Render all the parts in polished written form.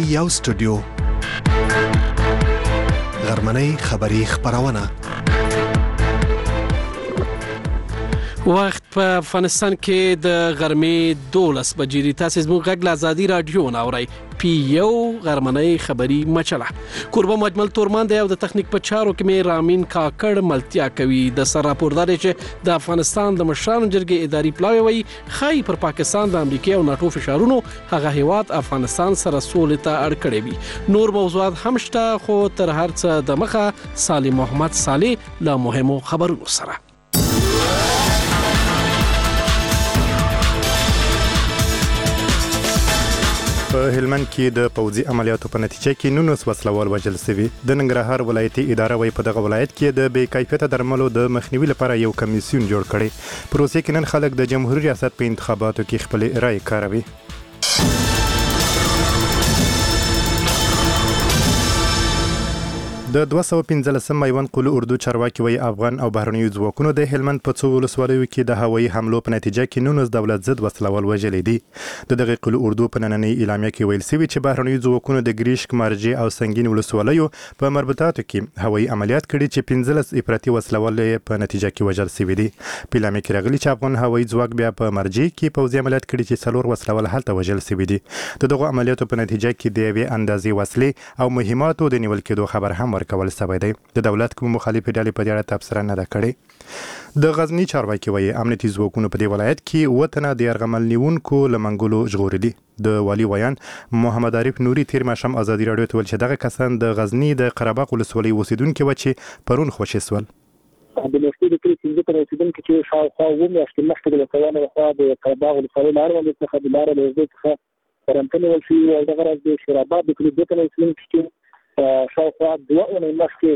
یو سټوډیو غرمنۍ خبری خبرونه وخت په افغانستان کې د غرمې 12 بجې دي. تاسو زموږ غږ له ازادي رادیو نه اورئ. پی یو غرمنۍ خبری مچله قربه مجمل تورمان دی او د تخنیک په چارو کې مې رامین کاکړ ملتیا کوي. د سر راپوردار چې د افغانستان د مشرانو جرګې اداري پلاوی وي خای پر پاکستان د امریکا او ناتو فشارونو هغه هیواد افغانستان سره سولې ته اړ کړی وي. نور موضوعات هم شته خو تر هر څه د مخه صالح محمد صالح له مهمو خبرونو سره. په هلمند کې د پوځي عملیاتو په نتیجه کې 19 وسلوال وژل شوي. د ننګرهار ولایتي اداره وايي په دغه ولایت کې د بې کیفیته درملو د مخنیوي لپاره یو کمیسیون جوړ کړي. پروسې کې نن خلک د جمهوریت ریاست په انتخاباتو کې خپل رائے کاروي. د 215 میوند قلو اردو چارواکي وی افغان او بهرنیو ځواکونو د هلمند په څو ولسوالیو کې د هوایي حملو په نتیجه کې 19 دولت ضد وسلوال وژلي دي. د دغه قلو اردو په نننۍ اعلامیه کې ویل شوی چې بهرنیو ځواکونو د ګریشک مارجې او سنگین ولسوالیو په مربوطاتو کې هوایي عملیات کړي چې 15 افراطي وسلوال په نتیجه کې وژل شوي دي. په اعلامیه کې راغلي چې افغان هوایي ځواک بیا په مارجې کې پوځي عملیات کړي چې 4 وسلوال هلته وژل شوي دي. دغه عملیاتو په نتیجه کې د یوې اندازې وسلې او مهماتو د نیول کېدو خبر هم ورکول شوی دی. د دولت کوم مخالفې ډلې په دې اړه تبصره نه ده کړې. د غزنی چارواکي وایي امنیتي ځواکونو په دې ولایت کې وطنه د يرغمل نیونکو لمنګلو ژغورلي. د والی ویان محمد عارف نوري تیر ماښام ازادي رادیو ته ویل چې دغه کسان د غزنی د قرهباغ ولسوالۍ اوسیدونکي و چې پرون خوشي سول. د لوستي د کلی څنګه تر اوسیدونکو چې شاوخوا و میاشتې مخکې د وطنه خوا د قرهباغ ولسوالۍ لارو څخه د لارو له څخه قرنطینه ولشي او دغه راز د شراباد د کلی د اوسیدونکو چې شاوخوا 2 اونۍ مخکې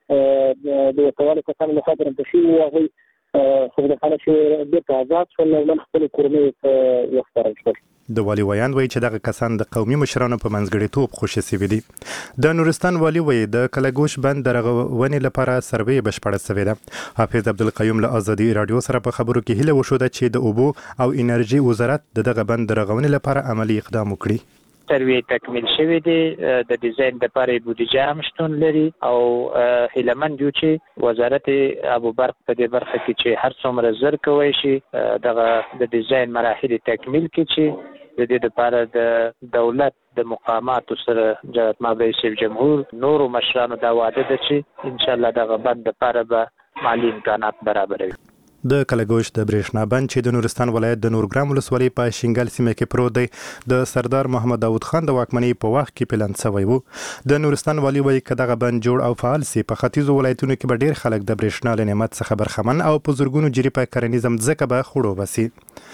د وطنه کسانو له خاطر انتشي او هغه خو د خلک چې د آزاد شول نو خپل کورنۍ وختره شول. د والی ویان وایي چې دغه کسان د قومي مشرانو په منځګړیتوب خوشي شوي دي. د نورستان والی وایي د کلګوش بند د رغونې لپاره سروې بشپړه شوې ده. حافظ عبدالقیوم له ازادي رادیو سره په خبرو کې هیله وشوده چې د اوبو او انرژي وزارت دغه بند د رغونې لپاره عملی اقدام وکړي. سروې تکمیل شوی دی. د ډیزاین لپاره بودیجه هم شتون لري او هیلمند یو چې وزارت ابو برق په دې برخه کې چې هر څومره زر کوي شي دغه د ډیزاین مراحل تکمیل کړي چې د دې لپاره د دولت د مقاماتو سره جناب رئیس جمهور نورو مشرانو دا وعده ده چې ان شاء الله دغه بند لپاره به مالی امکانات برابروي. د کلګوش د برېښنا بند چې د نورستان ولایت د نورګرام ولسوالۍ په شینګل سیمه کې پروت دی د سردار محمد داود خان د واکمنۍ په وخت کې پلان شوی و. د نورستان والی وایي که دغه بند جوړ او فعال سي په ختیځو ولایتونو کې به ډیر خلک د برېښنا له نعمت څخه برخمن او په زرګونو جری په کرنیز ځمکه به خوړو بسي.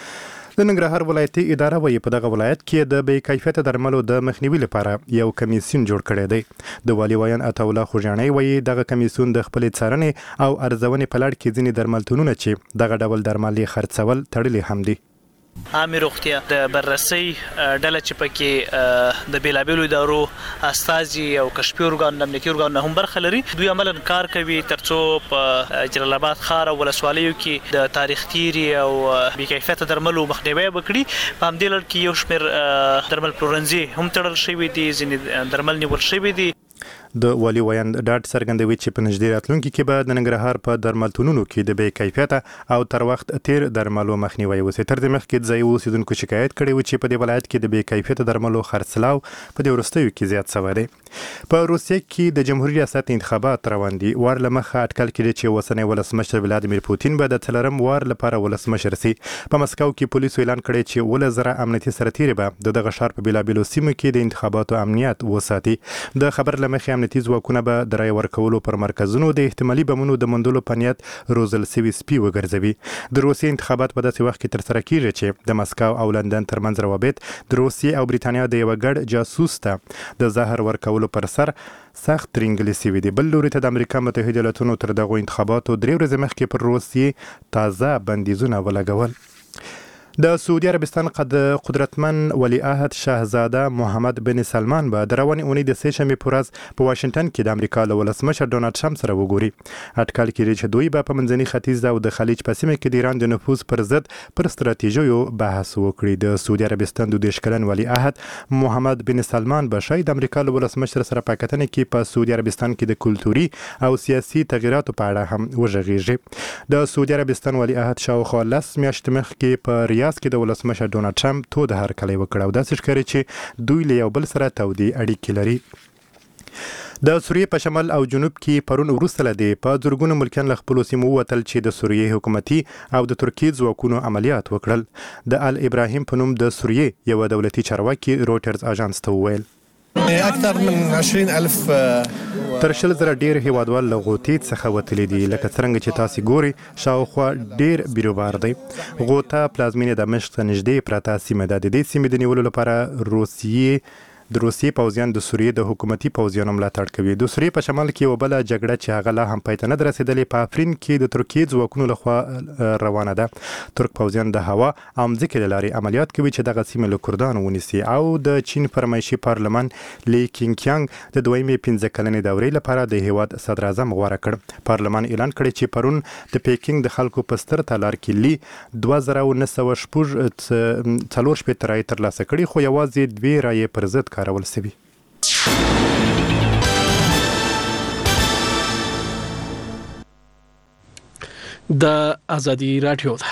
د ننګرهار ولایتي اداره وایي په دغه ولایت کې د بې کیفیته درملو د مخنیوي لپاره یو کمیسیون جوړ کړی دی. د والی ویان عطاالله خوجانی وایي دغه کمیسیون د خپلې څارنې او ارزونې په لړ کې ځینې درملتونونه چې دغه ډول درمل یې خرڅول تړلي هم دي. عامه روغتیا د بررسي ډله چې پکې د بیلابیلو ادارو استازي او کشفي ارګان امنیتي ارګان هم برخه لري. دوی عملاً کار کوي ترڅو په جلال آباد ښار او ولسوالیو کې د تاریخ تیري او بې کیفیته درملو مخنیوي وکړي. په همدې لړ کې یو شمېر درمل پلورنځي هم تړل شوي دي، ځینې درمل نیول شوي دي. د والی ویان ډاډ څرګندوي چې په نږدې راتلونکي کې به د ننګرهار په درملتونونو کې د بې کیفیته او تر وخت تیر درملو مخنیوي وشي. تر دې مخکې ځایي اوسیدونکو شکایت کړی و چې په دې ولایت کې د بې کیفیته درملو خرڅلاو په دې وروستیو کې زیات شوی دی. په روسیې کې د جمهوریت ریاست انتخابات روان دي. وار له مخه اټکل کړي چې اوسنی ولسمشر ولادیمیر پوتین به د 4م وار لپاره ولسمشر شي. په مسکو کې پولیسو اعلان کړی چې 1000 امنیتي سرتیري به دغه ښار په بیلابیلو سیمو کې د انتخاباتو امنیت وساتي. د خبر له مخې امنیتي ځواکونه به د رای ورکولو پر مرکزونو د احتمالي بمونو د موندلو په نیت روزل سوي سپي وګرځوي. د روسیې انتخابات په داسې وخت کې ترسره کیږي چې د مسکو او لندن ترمنځ روابط د روسیې او بریتانیا د یو ګډ جاسوس ته د زهر ورکولو پر سر سخت ترینګلې شوي دي. بل لوري ته د امریکا متحده ایالاتونو تر دغو انتخاباتو 3 ورځې مخکې پر روسیې تازه بندیزونه ولګول. د سعودي عربستان قدرتمن ولیعهد شاهزاده محمد بن سلمان به د روانې اونۍ د سې شنبې په ورځ په واشنګټن کې د امریکا له ولسمشر ډونالډ ټرمپ سره وګوري. اټکل کېږي چې دوی به په منځني ختیځ او د خلیج په سیمه کې د ایران د نفوذ پر ضد پر ستراتیژیو بحث وکړي. د سعودي عربستان د 22 کلن ولیعهد محمد بن سلمان به شاید د امریکا له ولسمشر سره په کتنه کې په سعودي عربستان کې د کلتوري او سیاسي تغیراتو په اړه هم وغږیږي. د سعودي عربستان ولیعهد شاوخوا 10 میاشتې مخکې په ریاض کې د ولسمشر ډونالډ ټرمپ تو د هرکلی وکړ او داسې ښکاري چې دوی له یو بل سره تودې اړیکې لري. د سوریې په شمال او جنوب کې پرون وروسته له دې په زرګونو ملکیان له خپلو سیمو ووتل چې د سوریې حکومتي او د ترکیې ځواکونو عملیات وکړل. د ال ابراهیم په نوم د سوریې یو دولتي چارواکي رویټرز اژانس ته وویل اکثر من 20,000 تر 100,000 ډیر هیوادوال له غوطې څخه وتلي دي. لکه څرنګه چې تاسو ګوري شاوخوا ډیر بیروبار دی. غوطه پلازمینه د دمشق ته نږدې پراته سیمه ده. د دې سیمې د نیولو لپاره روسیې پوځیان د سوریې د حکومتي پوځیانو ملاتړ کوي. د سوریې په شمال کې یو بل جګړه چې هغه لا هم پای ته نه رسیدلې په افرین کې د ترکیې ځواکونو لخوا روانه ده. ترک پوځیان د هوا او ځمکې له لارې عملیات کوي چې دغه سیمه له کردانو ونیسي. او د چین فرمایشي پارلمان لی کینګ د دویمې 15 کلنې دورې لپاره د هیواد صدر اعظم غوره کړ. پارلمان اعلان کړی چې پرون د پیکینګ د خلکو په ستر تالار کې لی 2944 رایې ترلاسه کړي خو یوازې 2 رایې پر ضد کارول شوي. د ازادي رادیو ده.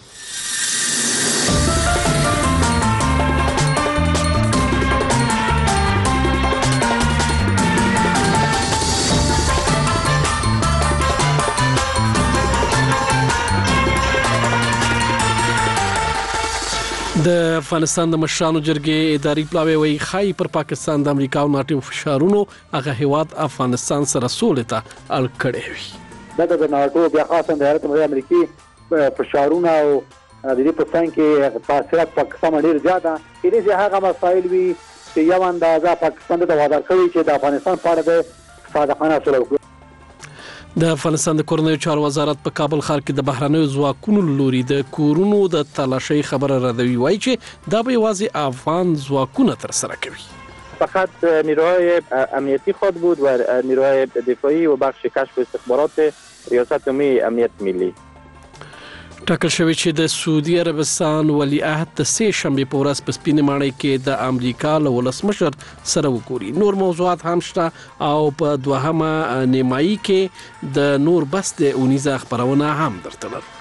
د افغانستان د مشرانو جرګې اداري پلاوی وایي خای پر پاکستان د امریکا او ناتو فشارونو هغه هیواد افغانستان سره سولې ته اړ کړی وي. د ناتو بیا خاصه د حکومت امریکایي فشارونه او د دې په څنګ کې تاثیرات پاکستان ډیر زیاته کېږي چې هغه مسایل وي چې یو اندازه پاکستان ته وعده کوي چې د افغانستان په اړه د صادقانه سلوک وکړي. د افغانستان د کورنیو چارو وزارت په کابل ښار کې د بهرنیو ځواکونو لوري د کورونو د تلاشۍ خبره ردوي وایي چې دا به یوازې افغان ځواکونه تر سره کوي. فقط نیروهای امنیتی خود بود و نیروهای دفاعی و بخش کشف استخبارات ریاست عمومی امنیت ملی. ټاکل شوی چې د سعودي عربستان ولیعهد د سې شنبې په ورځ په سپینې ماڼۍ کې د امریکا له ولسمشر سره وګوري. نور موضوعات هم شته او په دوهمه نیمایي کې د نور بس د اونیزه خبرونه هم درته لرو.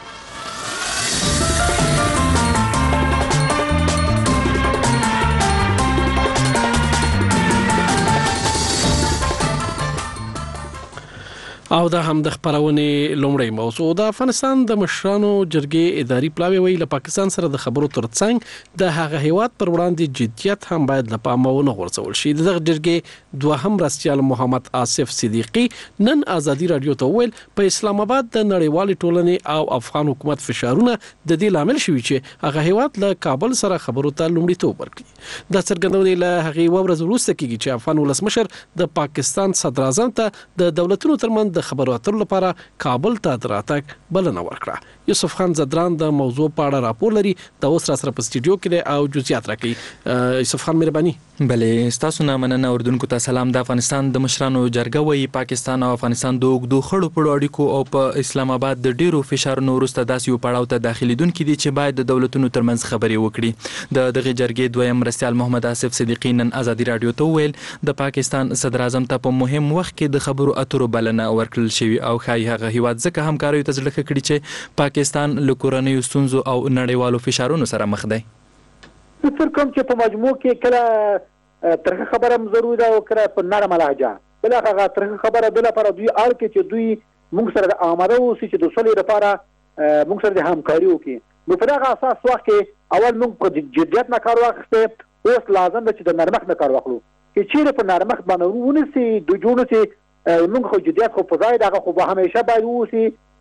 او دا هم د خبرونې لومړی موضوع. د افغانستان د مشرانو جرګې اداري پلاوی ویل له پاکستان سره د خبرو ترڅنګ د هغه هیواد پر وړاندې جديت هم باید له پامه ونه غورځول شي. دغه جرګې دوهم رئیس محمد آصف صدیقی نن ازادي رادیو ته ویل په اسلام آباد د نړیوال ټولنې او افغان حکومت فشارونه د دې لامل شوي چې هغه هیواد له کابل سره خبرو ته لومړیتوب ورکړي. دا څرګندونه له هغه ورځ وروسته کیږي چې افغان ولسمشر د پاکستان صدر اعظم ته د دولتونو ترمنځ خبرو اترو لپاره کابل ته دراتګ بلنه ورکړه. یوسف خان زدران د موضوع په اړه راپور لري. د اوس را سره په سټډیو کې او جزئیات راکړي. یوسف خان مهرباني. بلې ستاسو نه مننه. اردوونکو ته سلام. د افغانستان د مشرانو جرګه وایي پاکستان او افغانستان د اوږدو خړو پړو اړیکو او په اسلام آباد د ډیرو فشارونو وروسته داسې یو پړاو ته داخليدونکي دي چې باید د دولتونو ترمنځ خبرې وکړي. د دغه جرګې دویم رئیس محمد آصف صدیقی نن ازادي رادیو ته ویل د پاکستان صدر اعظم ته په مهم وخت کې د خبرو اترو بلنه ورکړل شوی او خای هغه هیواد ځکه همکاري ته ځلکه کړي چې پاکستان له کورنیو ستونزو او نړیوالو فشارونو سره مخ دی. تر کوم چې په مجموع کې کله ترخه خبره ضروري ده او کله په نرمه لهجه بل هغه ترخه خبره د لپاره دوی اړ کې چې دوی موږ سره آماده اوسي چې د صلح لپاره موږ سره د همکاري وکړي. نو په هغه اساس وخت کې اول موږ په جديت نه کار واخیسته. اوس لازم ده چې د نرمښت نه کار واخلو چې چیرې په نرمښت باندې ونیسي د جوړو چې موږ خو جديت خو په ځای دغه خو به همیشه باید اوسي.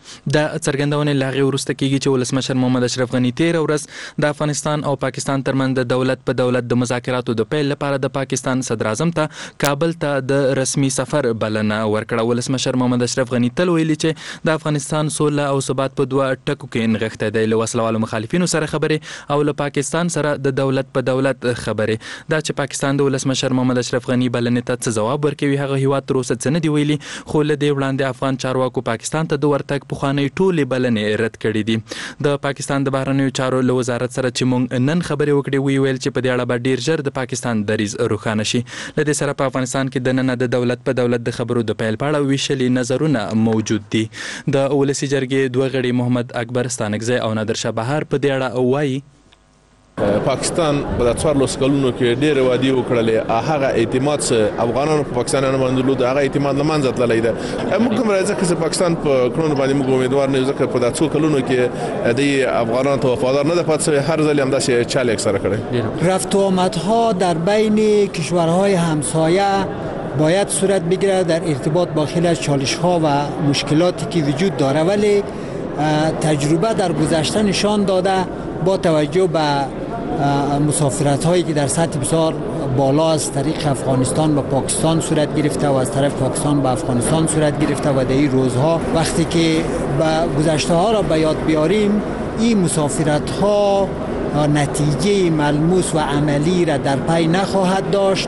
د څرګندونې لاغې وروسته کېږي چې ولسمشر محمد اشرف غني 13 ورځ د افغانستان او پاکستان ترمنځ د دولت په دولت د مذاکراتو د پیل لپاره د پاکستان صدر اعظم ته کابل ته د رسمي سفر بلنه ورکړه. ولسمشر محمد اشرف غني تل ویلي چې د افغانستان سوله او ثبات په دوه ټکو کې نغښتی دی، له وسلوالو مخالفینو سره خبرې او له پاکستان سره د دولت په دولت خبرې. دا چې پاکستان د ولسمشر محمد اشرف غني بلنې ته څه ځواب ورکوي هغه هیواد تر اوسه څه نه دي ویلي، خو له دې وړاندې افغان چارواکو پاکستان ته د ورتګ پخوانۍ ټولې بلنې رد کړې دي. د پاکستان د بهرنیو چارو له وزارت سره چې موږ نن خبرې وکړې ویل چې په دې اړه به ډیر ژر د پاکستان دریځ روښانه شي. له دې سره په افغانستان کې د نن د دولت په دولت د خبرو د پیل په اړه ویشلي نظرونه موجود دي. د ولسی جرګې دوه غړي محمد اکبر ستانکزی او نادر شاه بهار په دې اړه وایي پاکستان په 14 کلونو کې ډېر وادي وکړلې، هغه اعتماد چې افغانانو په پاکستانیانو باندې درلود هغه اعتماد لمنځه تللی دی. موږ کوم راځي چې پاکستان په کړنو باندې موږ امیدوار نه یو، ځکه په 14 کلونو کې د افغانانو ته وفادار نه ده پاتې، هر ځل هم داسې چال اکثر کړي. رفت و آمدها در بین کشورهای همسایه باید صورت بگیرد در ارتباط با خیلی از چالش‌ها و مشکلاتی که وجود داره، ولی تجربه در گذشته نشان داده با توجه به مسافرت هایی که در سطح بسیار بالا از طریق افغانستان به پاکستان صورت گرفته و از طرف پاکستان به افغانستان صورت گرفته و در این روزها وقتی که گذشته ها را به یاد بیاریم این مسافرت ها نتیجه ملموس و عملی را در پی نخواهد داشت.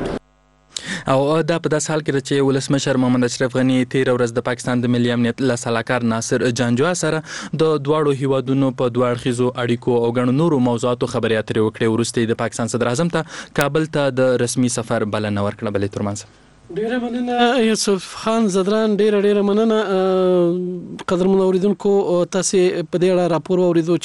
او دا په داس حال کې چې ولسمشر محمد اشرف غني 13 ورځ د پاکستان د ملي امنیت له سلاکار ناصر جانجوا سره د دواړو هیوادونو په دوه اړخیزو اړیکو او غڼو نورو موضوعاتو خبرې اترې وکړې. وروسته د پاکستان صدر اعظم ته کابل ته د رسمي سفر بلنه ورکړه. بلې ترمنځ ډیره مننه یوسف خان زدران، ډیره مننه. قدرمن اوریدونکو تاسو په دې اړه راپور اوریدو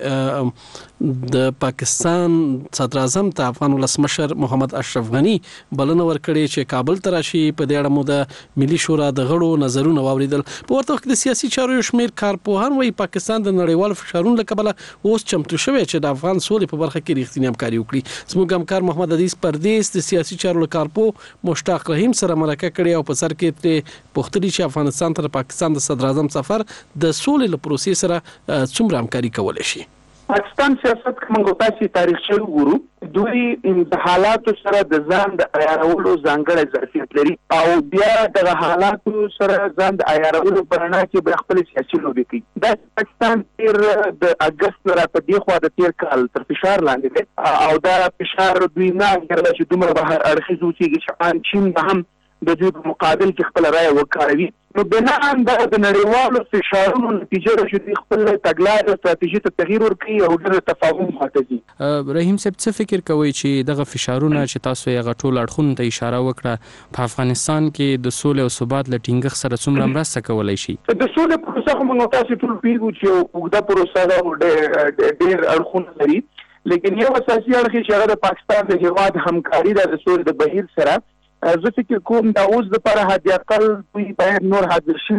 چې د پاکستان صدر اعظم ته افغان ولسمشر محمد اشرف غني بلنه ورکړې چې کابل ته راشي. په دې اړه مو د ملي شورا د غړو نظرونه واوریدل. په ورته وخت د سیاسي چارو شمیر کارپوهان وايي پاکستان د نړیوال فشارونو له کبله اوس چمتو شوی چې د افغان سولې په برخه کې رښتینی همکاري وکړي. زموږ همکار محمد عزیز پردیس د سیاسي چارو کارپو مشتاق رحیم سره مرکه کړې او په سر کې پوښتنه چې افغانستان ته پاکستان د صدر اعظم سفر د سولې له پروسې سره څومره همکاري کولای شي. پاکستان سیاست کوم غوښتي تاریخي وګورو، دوی د حالاتو سره د ځان د عیارولو ځانګړی ظرفیت لري او بیا د حالاتو سره ځان د عیارولو برنا کې به خپل سیاسي لوبي کوي. دا پاکستان تیر د اگست را په دی خو د تیر کال تر فشار لاندې دی او دا فشار دوی نه غواړي چې دومره بهر اړخیز وشي چې چین هم د دوی په مقابل کې خپل رائے وکاروي. نو بناء د نړیوالو فشارونو نتیجه راځي خپل تګلارې او ستراتیژي ته تغییر ورکړي او د تفاهم خاطري. رحیم صاحب څه فکر کوي چې دغه فشارونه چې تاسو یې غټول اړخونو ته اشاره وکړه په افغانستان کې د سولې او ثبات له ټینګښت سره څومره مرسته کولای شي؟ د سولې پروسه خو موږ تاسو ټول پیږو چې وګړه پروسه ده ډېر اړخونه لري، لیکن یو اساسي اړخ چې هغه د پاکستان د هیواد همکاري د سولې د بهیر سره زه فکر کوم دا اوس د لپاره حد اقل دوی باید نور حاضر شي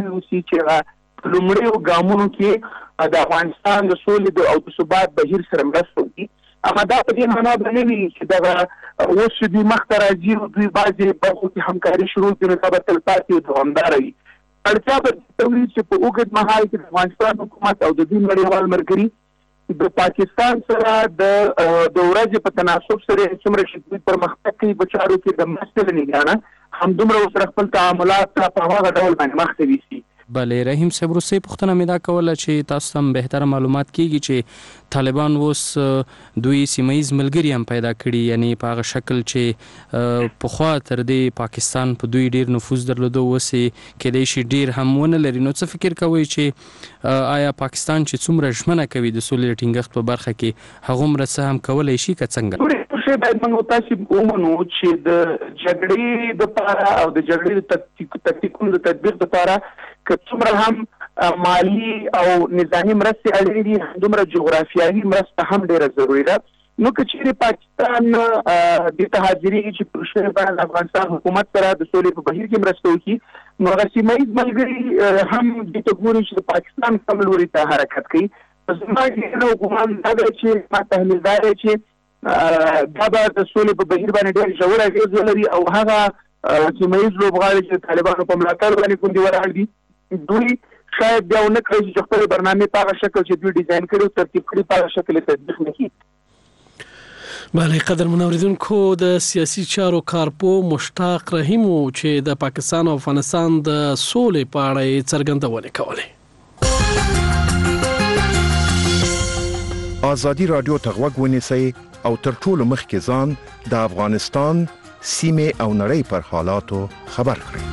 چې لومړی ګامونو کې د افغانستان د سولې او د ثبات بهیر سره مرسته وکړي. اما دا په دې معنا باندې چې دا اوس دوی مخته راځي او دوی بعضې برخو کې همکاري شروع کړي نو دا به تلپاتې او دوامداره وي. اړتیا به تولید چې په اوږد مهال کې د افغانستان حکومت او د دوی نړیوال ملګري د پاکستان سره د ورځې په تناسب سره څومره چې پرمختګ کوي په چارو کې د مسلې نه هم دومره سره خپل تعاملات په هغه ډول باندې مخته ویسي. بلې رحیم صاحب روسي پوښتنه مې دا کوله چې تاسو هم بهتره معلومات کیږي چې طالبان اوس دوی سیمایي ملګري هم پیدا کړي، یعنی په هغه شکل چې پخوا تر دې پاکستان په دوی ډیر نفوذ درلوده وسي کېدای شي ډیر هم ونه لري. نو څه فکر کوي چې آیا پاکستان چې څومره ژمنه کوي د سولې ټینګښت په برخه کې هغه مرسته هم کولای شي که څنګه؟ باید موږ تاسو ومنو چې د جګړې لپاره او د جګړې د تکتیکونو د تدبیر لپاره که څومره هم مالی او نظامی مرستې اړینې دي دومره جغرافیایي مرسته هم ډیره ضروري ده. نو که چیرې پاکستان د تهاجري چې پروژه باندې افغانستان حکومت سره د سولې په بهیر کې مرسته وکړي نو هغه سیمایي ملګري هم د تګوري چې پاکستان کوم لوري ته حرکت کوي. زما یو ګومان دا دی چې ما تحلیل دا دی چې دا به د سولې په بهیر باندې ډېر ژور اغېز ولري او هغه سیمه ییز لوبغاړي چې طالبانو په ملاتړ باندې ګوندې ولاړ دي دوی شاید بیا ونه کړی چې خپل برنامه په هغه شکل چې دوی ډیزاین کړي او ترتیب کړي په هغه شکل تطبیق نه کړي. بله قدر منوریدونکو د سیاسي چارو کارپو مشتاق رحیم چې د پاکستان او افغانستان د سولې په اړه څرګندونه کوله. آزادی رادیو ته غوږ ونیسئ او تر ټولو مخکې ځان د افغانستان سیمې او نړۍ پر حالاتو خبر کړئ.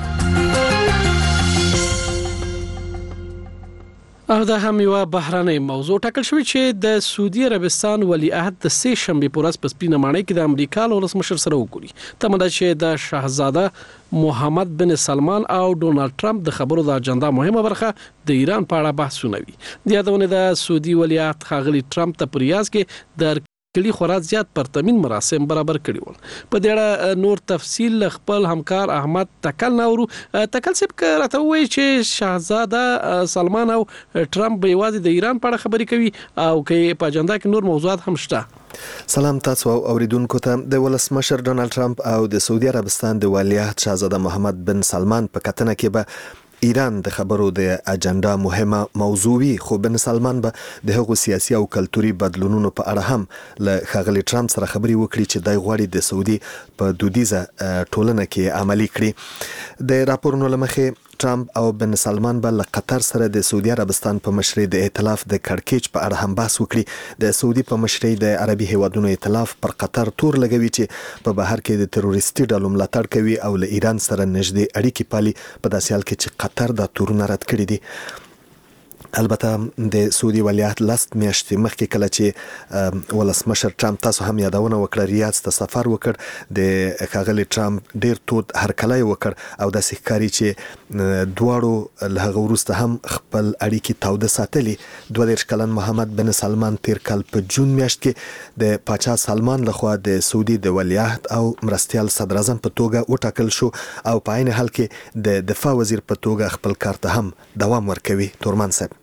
او دا هم یو بهراني موضوع ټاکل شوی چې د سعودي عربستان ولیعهد د سه شنبه پر ورځ په سپینه ماڼۍ کې د امریکا له ولسمشر سره وګوري. تمه ده چې د شاهزاده محمد بن سلمان او ډونالد ټرمپ د خبرو د اجنډا مهمه برخه د ایران په اړه بحثونه وي. د یادونه د سعودي ولیعهد ښاغلي ټرمپ ته په ریاض کې د کلی خورا زیات پرتمین مراسم برابر کړي ول. په دې اړه نور تفصیل خپل همکار احمد تکل نورو تکل سب راته وایي چې شاهزاده سلمان او ټرمپ به یوازې د ایران په اړه خبرې کوي او کې په اجنډا کې نور موضوعات هم شته. سلام تاسو اوریدونکو ته. د ولسمشر ډونالد ټرمپ او د سعودي عربستان د ولیعهد شاهزاده محمد بن سلمان په کتنه کې به ایران د خبرو د اجنډا مهمه موضوع وي، خو بن سلمان به د هغو سیاسي او کلتوري بدلونونو په اړه هم له ښاغلي ټرمپ سره خبرې وکړي چې دای غواړي د سعودي په دودیزه ټولنه کې عملي کړي. د راپورونو لمخې ټرمپ او بن سلمان به له قطر سره د سعودي عربستان په مشرۍ د ائتلاف د کړکېچ په اړه هم بحث وکړي. د سعودي په مشرۍ د عربي هیوادونو ائتلاف پر قطر تور لګوي چې په بهر کې د تروریستي ډلو ملاتړ کوي او له ایران سره نږدې اړیکې پالي، په داسې حال کې چې قطر دا تورونه رد کړي دي. البته د سعودي ولیعهد لاست میاشتې مخکې کله چې ولسمشر ټرمپ تاسو هم یادونه وکړه ریاض ته سفر وکړ، د ښاغلي ټرمپ ډیر تود هرکلی وکړ او داسې ښکاري چې دواړو له هغه وروسته هم خپل اړیکې تاوده ساتلي. 22 کلن محمد بن سلمان تیر کال په جون میاشت کې د پاچا سلمان لخوا د سعودي د ولیعهد او مرستیال صدر اعظم په توګه وټاکل شو او په عین حال کې د دفاع وزیر په توګه خپل کار ته هم دوام ورکوي. تورمان صاحب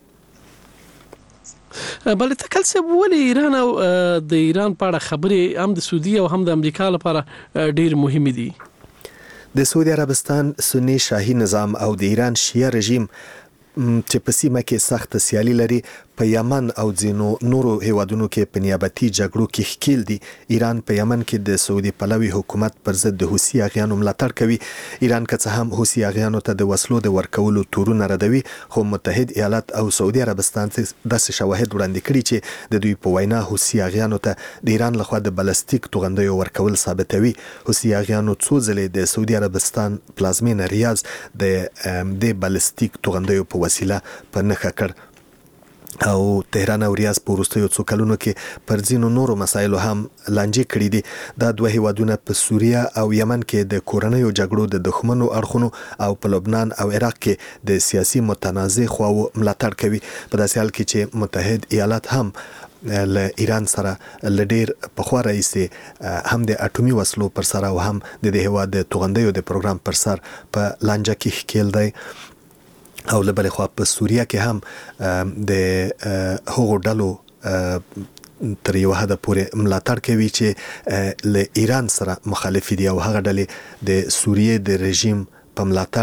بل تکل څه ولې ایران او د ایران په اړه خبرې هم د سعودي او هم د امریکا لپاره ډیر مهمه دي؟ د سعودي عربستان سنی شاهي نظام او د ایران شیعه رژیم چې په سیمه کې سخت سیالي لري په یمن او ځینو نورو هیوادونو کې په نیابتي جګړو کې ښکیل دي. ایران په یمن کې د سعودي پلوي حکومت پر ضد د حوثي اغیانو ملاتړ کوي. ایران که څه هم حوثي اغیانو ته د وسلو د ورکولو تورونه ردوي، خو متحد ایالات او سعودي عربستان داسې شواهد وړاندې کړي چې د دوی په وینا حوثي اغیانو ته د ایران لخوا د بلستیک توغندیو ورکول ثابتوي. حوثي اغیانو څو ځلې د سعودي عربستان پلازمینه ریاض د بلستیک توغندیو په وسیله په نښه کړ او تهران او ریاض په وروستیو څو کلونو کې پر ځینو نورو مسایلو هم لانجې کړي دي. دا دوه هیوادونه په سوریه او یمن کې د کورنیو جګړو د دښمنو اړخونو او په لبنان او عراق کې د سیاسي متنازع خواو ملاتړ کوي، په داسې حال کې چې متحد ایالات هم له ایران سره لډیر پخوا راځي هم د اټومي وسلو پر سر او هم د دې هیواد د توغندیو د پروګرام پر سر په لانجه کې ښکیل دی. او له بلې خوا په سوریه کې هم د هغو ډلو تر یو حده پورې ملاتړ کوي چې له ایران سره مخالف دي او هغه ډلې د سوریې د رژیم په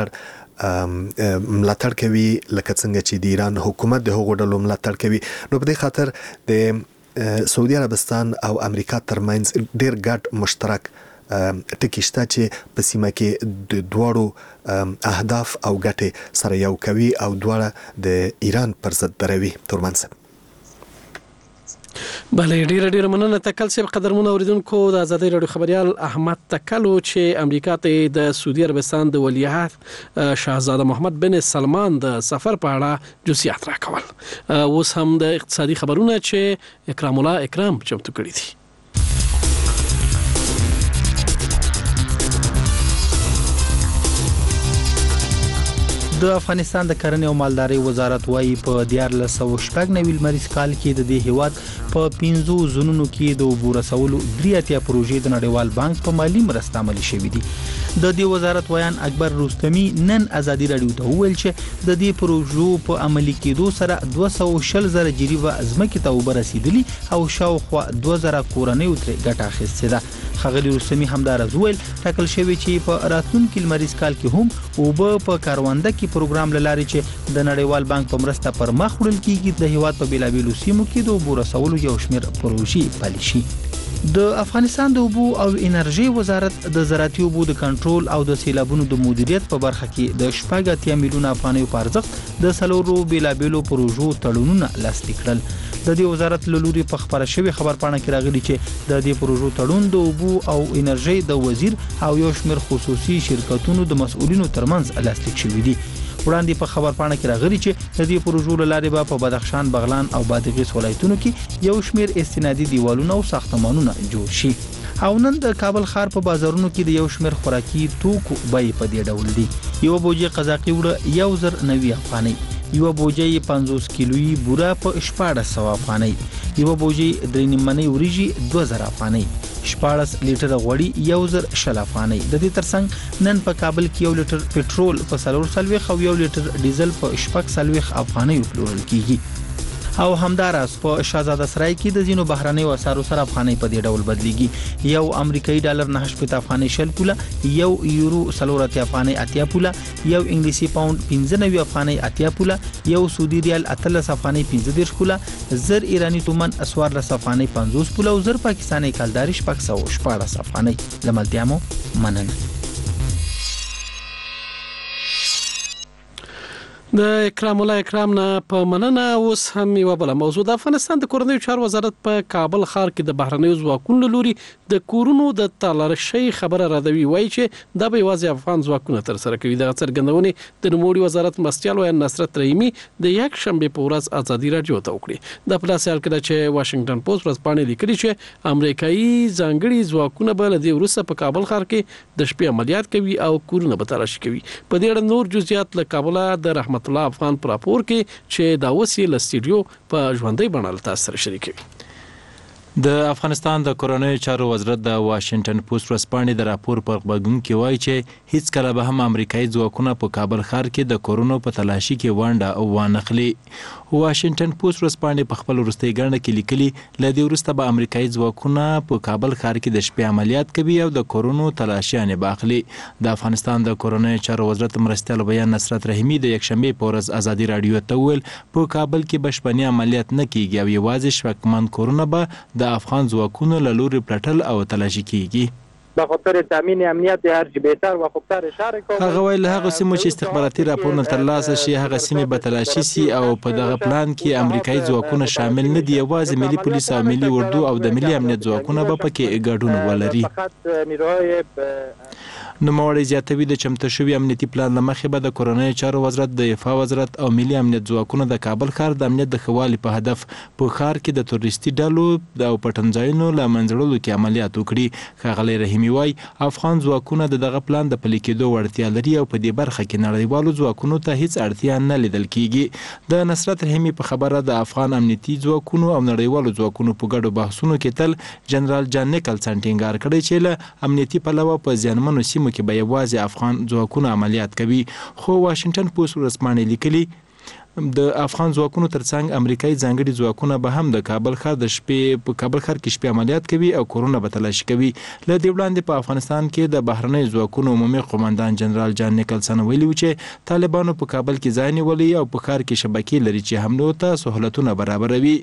ملاتړ کوي لکه څنګه چې د ایران حکومت د هغو ډلو ملاتړ کوي. نو په دې خاطر د سعودي عربستان او امریکا ترمنځ ډیر ګډ مشترک ټکی شته چې په سیمه کې د دواړو اهداف او ګټې سره یو کوي او دواړه د ایران پر ضد دروي. تورمان صاحب بله ډیر مننه تکل صاحب. قدرمن اوریدونکو د آزادۍ رادیو خبريال احمد تکلو چې امریکا ته د سعودي عربستان د ولیعهد شاهزاده محمد بن سلمان د سفر په اړه جزئیات راکول. اوس هم د اقتصادي خبرونه چې اکرام الله اکرام چمتو کړی دي. د افغانستان د کرنې او مالدارۍ وزارت وايي په 1490 لمریز کال کې د دې هیواد په 15 زونونو کې د عبور رسولو 3 پروژې د نړیوال بانک په مالی مرسته عملي شوې دي. د دې وزارت ویان اکبر رستمی نن آزادی رادیو ته وویل چې د دې پروژو په عملي کېدو سره 240,000 جریبه ځمکې ته اوبه رسیدلي او شاوخوا 2000 کورنۍ ترې ګټه اخیستې ده. ښاغلي رستمي همدارز وویل ټاکل شوی چې په راتلونکي لمریز کال کې هم اوبه په کارونده کې پروګرام لاري چې د نړیوال بانک په مرسته پر مخ وړل کیږي د هیواد په بیلابیلو سیمو کې د اوبو رسولو یو شمېر پروژې پلي شي. د افغانستان د اوبو او انرژي وزارت د زراعتي اوبو د کنټرول او د سیلابونو د مدیریت په برخه کې د 80 میلیونه افغانیو په ارزښت د سلورو بیلابیلو پروژو تړونونه لاسلیک کړل. د دې وزارت له لوري په خبره شوی خبرپاڼه کې راغلي چې د دې پروژو تړون د اوبو او انرژي د وزیر او یو شمېر خصوصي شرکتونو د مسؤلینو ترمنځ لاسلیک شوی دي. وړاندې په خبرپاڼه کې راغلي چې د دې پروژو له لارې به په بدخشان، بغلان او بادغیس ولایتونو کې یو شمېر استنادي دیوالونه او ساختمانونه جوړ شي. او نن د کابل ښار په بازارونو کې د یو شمېر خوراکي توکو بیې په دې ډول دي. یو بوجي قزاقي وړه 1090 افغانۍ، یو بوجي 50 کیلویي بوره په 1400 افغانۍ، یو بوجي 3 منۍ وریجې 2000 افغانۍ، 14 لیټر غوړي 1000 افغانۍ. د دې ترڅنګ نن په کابل کې 1 لیټر پټرول په 440 او 1 لیټر ډیزل په 40 افغانۍ پلورل کیږي. او همدارس په شاهزاده سرای کې د زینو بهرنیو اسعارو سره افغانۍ په دې ډول بدلیږي. یو امریکایي ډالر 9 افغانۍ 60 پوله، یو یورو 30 افغانۍ 80 پوله، یو انګلیسي پاوند 95 افغانۍ 80 پوله، یو سعودي ریال 13 افغانۍ 15 پوله، زر ایرانی تومان 14 افغانۍ 50 پوله او زر پاکستاني کلداري 614 افغانۍ. لملتیامو مننه. د اکرام الله اکرام نه په مننه. اوس هم یو بل موضوع د افغانستان د کورنیو چارو وزارت په کابل ښار کې د بهرنیو ځواکونو لوري د کورونو د تالاشۍ خبره راوي وایي چې دا به یوازې افغان ځواکونه تر سره کوي. د څرګندونې د نوموړي وزارت مرستیال ویان نصرت رحیمي د یک شنبه په ورځ ازادي رادیو ته وکړي. د پلاس حال کې چې واشنگټن پوسټ ورځپاڼې لیکلي چې امریکایي ځانګړي ځواکونه به له دې وروسته په کابل ښار کې د شپې عملیات کوي او کورونه به تلاشي کوي. په دې اړه نور جزئیات له کابل د رحمت الله افغان پر راپور کې چې دا وسیله له سټډیو په ژوندۍ بڼه تاسو سره شریکوي. د افغانستان د کورنیو چارو وزارت د واشنگټن پوسټ ورځپاڼې د راپور په غبرګون کې وایي چې هیڅ کله به هم امریکایي ځواکونه په کابل ښار کې د کورونو په تلاشي کې ونډه وانخلي. واشنگټن پوسټ ورځپاڼې په خپل وروستۍ ګڼه کې لیکلي له دې وروسته به امریکایي ځواکونه په کابل ښار کې د شپې عملیات کوي او د کورونو تلاشیانې به اخلي. د افغانستان د کورنیو چارو وزارت مرستیال بیان نصرت رحیمي د یکشنبې په ورځ ازادي رادیو ته وویل په کابل کې بشپنی عملیات نه کیږي او یوازې شپږمن کورونه به د افغان ځواکونو له لوري پلټل او تلاشي کیږي. به خاطر تامین امنیت هر چی بهتر و خوبتر شهر کوم. هغه ویل هغه سیمو چې استخباراتي راپورونه ترلاسه شي هغه سیمې به تلاشي سي او په دغه پلان کې امریکایي ځواکونه شامل نه دي. یوازې ملي پولیس او ملي اردو او د ملي امنیت ځواکونه به پکې ګډون ولري. فقط نیروهای نوموړی زیاتوي د چمتو شوي امنیتي پلان له مخې به د کورنیو چارو وزارت، د دفاع وزارت او ملي امنیت ځواکونه د کابل ښار د امنیت د ښه والي په هدف په ښار کې د تروریستي ډلو او پټنځایونو له منځه وړلو کې عملیات وکړي. ښاغلی رحیمي وایي افغان ځواکونه د دغه پلان د پلي کېدو وړتیا لري او په دې برخه کې نړیوالو ځواکونو ته هیڅ اړتیا نه لیدل کیږي. د نصرت رحیمي په خبره د افغان امنیتي ځواکونو او نړیوالو ځواکونو په ګډو بحثونو کې تل جنرال جان نیکلسن ټینګار کړی چې له امنیتي پلوه په زیانمنو سیمو کې به یوازې افغان ځواکونه عملیات کوي. خو واشنگټن پوسټ ورځپاڼې لیکلي د افغان ځواکونو ترڅنګ امریکایي ځانګړي ځواکونه به هم د کابل ښار د شپې په کابل ښار کې شپې عملیات کوي او کورونه به تلاشي کوي. له دې وړاندې په افغانستان کې د بهرنیو ځواکونو عمومي قومندان جنرال جان نیکلسن ویلي و چې طالبانو په کابل کې ځای نیولی او په ښار کې شبکې لري چې حملو ته سهولتونه برابروي.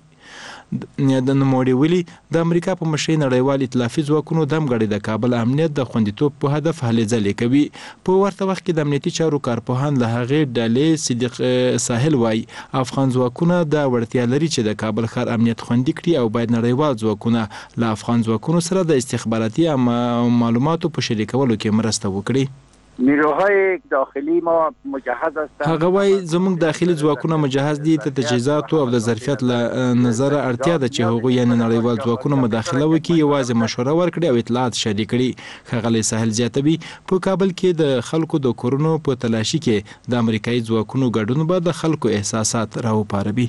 د نوموړي ویلي د امریکا په مشرۍ نړیوال ائتلافي ځواکونو د همغږۍ د کابل امنیت د خوندیتوب په هدف هلې ځلې کوي. په ورته وخت کې د امنیتي چارو کارپوهان له هغې ډلې صدیق ساحل وایي افغان ځواکونه دا وړتیا لري چې د کابل ښار امنیت خوندي کړي او باید نړیوال ځواکونه له افغان ځواکونو سره د استخباراتي معلوماتو په شریکولو کې مرسته وکړي. نیروهای داخلی ما مجهز هستند. هغه وایي زموږ داخلي ځواکونه مجهز دي. د تجهیزاتو او د ظرفیت له نظره اړتیا ده چې هغوی یعنې نړیوال ځواکونه مداخله وکړي، یوازې مشوره ورکړي او اطلاعات شریک کړي. ښاغلی ساحل زیاتوي په کابل کې د خلکو د کورونو په تلاشي کې د امریکایي ځواکونو ګډون به د خلکو احساسات راوپاروي.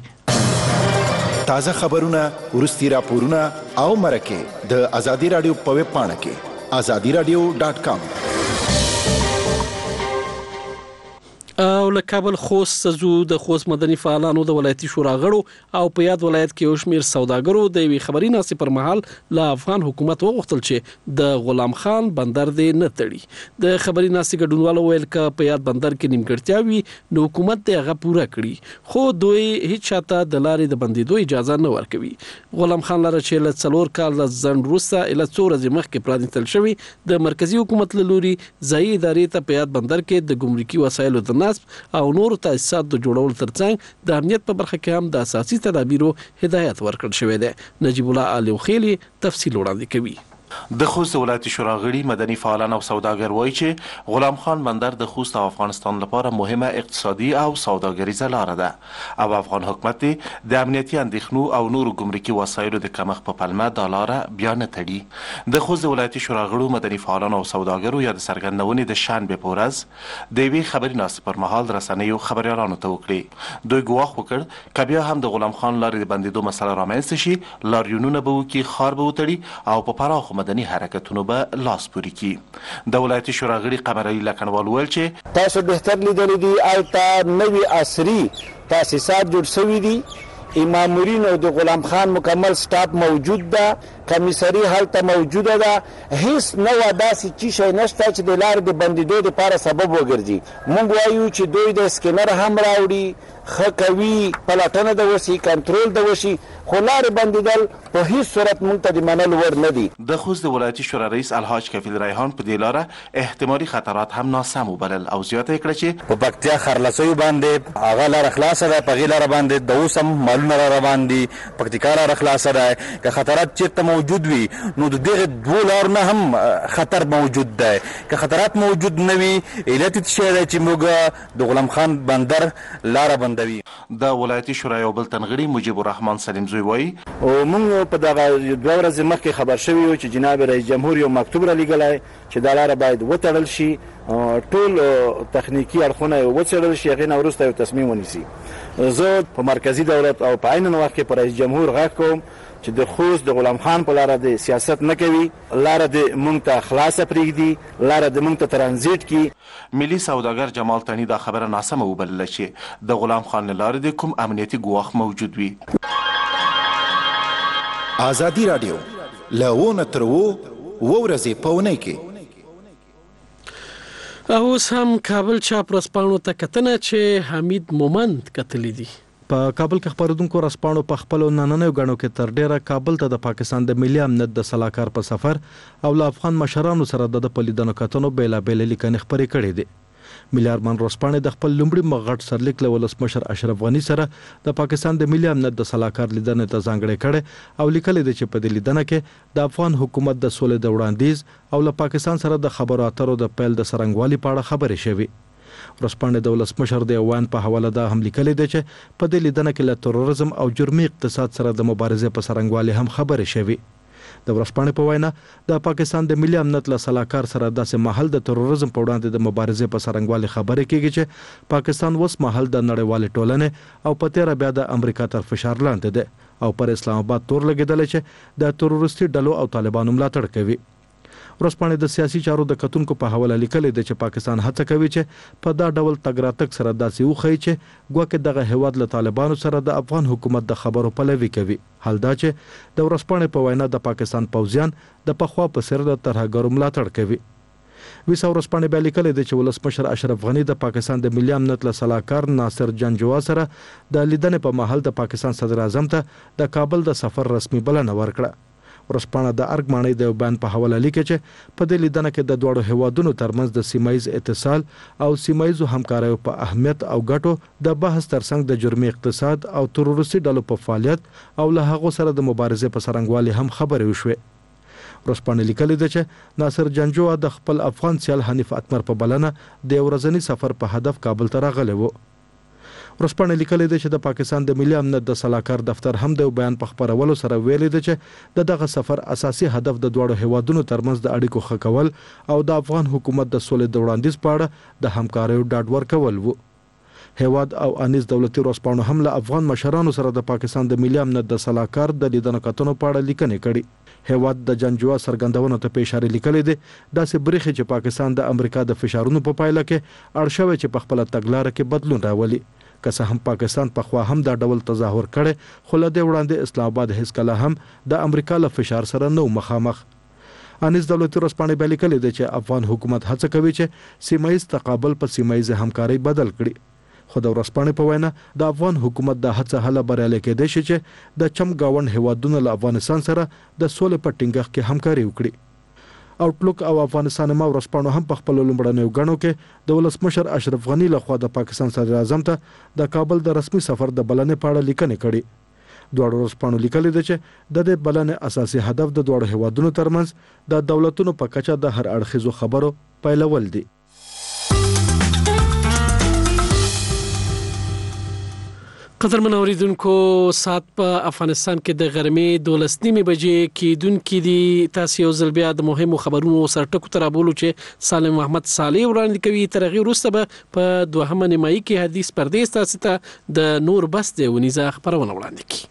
تازه خبرونه، وروستي راپورونه او مرکې د ازادي رادیو په ویب پاڼه کې azadiradio.com. او له کابل خوست زو د خوست مدني فعالانو د ولایتي شورا غړو او په یاد ولایت کې یو شمېر سوداګرو د یوې خبري ناستې پر مهال له افغان حکومت وغوښتل چې د غلام خان بندر دې نه تړي. د خبري ناستې ګډونوالو ویل چې په یاد بندر کې نیمګړتیا وي نو حکومت دې هغه پوره کړي، خو دوی هیڅ چاته د لارې د بندیدو اجازه نه ورکوي. غلام خان لاره چې له 4 کال ځنډ وروسته اله 4 ورځې مخکې پرانیستل شوی د مرکزی حکومت له لوري ځایي ادارې ته په یاد بندر کې د ګمرکي وسایلو د نصب او نورو تاسیسات د جوړولو ترڅنګ د امنیت په برخه کې هم د اساسي تدابیرو هدایت ورکړل شوی دی. نجیب الله علي خیلی تفصیل وړاندې کوي. د خوست ولایتي شورا غړي مدني فعالان او سوداګر وایي چې غلام خان بندر د خوست او افغانستان لپاره مهمه اقتصادي او سوداګریزه لاره ده او افغان حکومت د امنیتي اندېښنو او نورو ګمرکي وسایلو د کمښت په پلمه دا لاره بیا نه تړي. د خوست ولایتي شورا غړو مدني فعالان او سوداګرو یا د څرګندونې د شنبې په ورځ د یوې خبري ناستې پر مهال رسنیو خبريالانو ته وکړي. دوی ګواښ وکړ که بیا هم د غلام خان لارې د بندېدو مسله رامنځته شي، لاریونونه به وکړي، ښار به وتړي او په پراخو مدني حرکتونو به لاس پوري کی. د ولایتي شورا غړي قمر علي لکنوال ویل چې تاسو بهتر لیدل دي آلته نوي عصري تاسیسات جوړ شوي دي، مامورین او د غلام خان مکمل سټاپ موجود ده، کمیسري هلته موجوده ده، هیڅ نو داسې چی شي نشته چې د لارې د بندیدو لپاره سبب وګرځي. موږ وایو چې دوی د سکینر هم راوړي، خکوي پلاتنه د وسی کنټرول د وسی، خو لارې بندیدل په هیڅ صورت موږ ته د منل ور نه دي. د خوست ولایتي شورا رئیس الحاج کفیل ریحان په دې لاره احتمالي خطرات هم ناسم وبلل او زیاته کړه چې په پکتیا خرلسوي باندې هغه لاره خلاصه ده، په غیلاره باندې د اوسم مالونه را روان دي، پکتیکا لاره خلاصه ده. که خطرات چیرته موجود وي نو د دغه دوه لارو نه هم خطر موجود ده. که خطرات موجود نه وي علت څه دی چې موږ د غلام خان بندر لاره بندوي. د ولایتي شورا یو بل تنغړي مجيب الرحمن سلیم زوی وایي او موږ په دغه 2 ورځې مخکې خبر شوی یو چې جناب رئیس جمهور یو مکتوب را لېږلی چې دا لاره باید وتړل شي، ټول تخنیکی اړخونه وڅېړل شي، هغې نه وروسته یو تصمیم ونیسي. زه په مرکزي دولت او په عین وخت کې په رئیس جمهور غږ کوم چې د خوست د غلام خان په لاره د سیاست نه کوي، لاره د موږ ته خلاصه پرېږدي، لاره د موږ ته ترانزیټ کی. ملي سوداګر جمال تنی دا خبره ناسمه وبلله چې د غلام خان لاره د کوم امنیتي ګواښ موجود وي. ازادي رادیو له تر ورځې په اونۍ کې اوس هم کابل چاپ ورځپاڼو ته کتنه چې حمید مومند کتلی دي. په کابل کې خبرونکو ورځپاڼو په خپلو نننیو غړو کې تر ډیره کابل ته د پاکستان د ملي امنیت د سلاکار په سفر او له افغان مشرانو سره د پلیدنو کتنو بیلابېل لیکنې خبرې کړې دي. ملي ارمان ورځپاڼې د خپل لومړي مغټ سرلیک له ولسمشر اشرف غنی سره د پاکستان د ملي امنیت د سلاکار لیدنې ته ځانګړې کړې او لیکلې ده چې په دې لیدنه کې د افغان حکومت د سولې د وړاندیز او له پاکستان سره د خبرو اترو د پیل د سرنګوالي په اړه خبرې شوې. ورځپاڼې د ولسمشر د وان په حواله دا هم لیکلې ده چې په دې لیدنه کې له تروریزم او جرمي اقتصاد سره د مبارزې په سرنګوالي هم خبرې شوې. د ورځپاڼې په وینا د پاکستان د ملي امنیت له سلاکار سره داسې مهال د تروریزم په وړاندې د مبارزې په سرنګوالي خبرې کیږي چې پاکستان اوس مهال د نړیوال ټولنې او په تیر بیا د امریکا تر فشار لاندې ده او پر اسلام آباد تور لګیدل چې د تروریستي ډلو او طالبانو ملاتړ کوي. ورځپاڼې د سیاسي چارو د کتونکو په حواله لیکلې ده چې پاکستان هڅه کوي چې په دا ډول تګ راتګ سره داسې وښیي چې ګواکې دغه هیواد له طالبانو سره د افغان حکومت د خبرو پلوي کوي. حال دا چې د ورځپاڼې په وینا د پاکستان پوځیان د پخوا په څیر د ترهګرو ملاتړ کوي. ویسا ورځپاڼې بیا لیکلې ده چې ولسمشر اشرف غنی د پاکستان د ملي امنیت له سلاکار ناصر جنجوا سره د لیدنې په محل د پاکستان صدر اعظم ته د کابل د سفر رسمي بلنه ورکړه. ورځپاڼه د ارګ ماڼۍ د بیان په حواله لیکي چې په دې لیدنه کې د دوړو هیوادونو ترمنځ د سیمایي اتصال او سیمایي همکاریو په اهمیت او ګټو د بحث ترڅنګ د جرمي اقتصاد او تروریستي ډلو په فعالیت او له هغو سره د مبارزې په سرنګوالي هم خبرې وشوې. ورځپاڼې لیکلې ده چې ناصر جنجوا د خپل افغان سیال حنیف اتمر په بلنه د ورځنی سفر په هدف کابل ته راغلی و. ورځپاڼې لیکلې ده چې د پاکستان د ملي امنیت د سلاکار دفتر هم د بیان په خبرولو سره ویلي ده چې دغه سفر اساسي هدف د دوړو هیوادونو ترمنځ د اړیکو ښه کول او د افغان حکومت د سولې د وړاندیز په اړه د همکاریو ډاډ ورکول وو. هیواد او انیس دولتي ورځپاڼو هم له افغان مشرانو سره د پاکستان د ملي امنیت د سلاکار د لیدنه کتنو په اړه لیکنې کړي. هیواد د جنجوا سرګندونو ته په اشاره لیکلې ده داسې برخې چې پاکستان د امریکا د فشارونو په پایله کې اړ شوی چې په خپل تګلارې کې بدلون راولي. که څه هم پاکستان په خوا هم دا ډول تظاهر کړي خو له دې وړاندې اسلام آباد هیڅ کله هم د امریکا له فشار سره نو مخامخ. انیس دولتي ورځپاڼې بیا لیکلې ده چې افغان حکومت هڅه کوي چې سیمایي تقابل په سیمایي همکاري بدل کړي. خو د ورځپاڼې په وینا د افغان حکومت د هڅه هله بریالي کېدای شي چې د چم گاوند هیوادونو له افغانستان سره د سولې په ټینګښت کې همکاري وکړي. آوټلوک او افغانستان ما ورځپاڼو هم په خپل لومړنیو غنو کې د ولسمشر اشرف غنی لخوا د پاکستان صدر اعظم ته د کابل د رسمي سفر د بلنې په اړه لیکنې کړي. دواړو ورځپاڼو لیکلي ده چې د دې بلنې اساسي هدف د دواړو هیوادونو ترمنځ د دولتونو په کچه د هر اړخیزو خبرو پیلول دي. قدرمن اوریدونکو سات په افغانستان کې د غرمې 12:30 بجې کېدونکې دي. تاسو یو ځل بیا د مهمو خبرونو سرټکو ته رابولو چې سالم محمد صالح وړاندې کوي. تر هغې وروسته به په دوهمه نیمایي کې حدیث پردیس تاسو ته د نور بس د ونیزه خبرونه وړاندې کوي.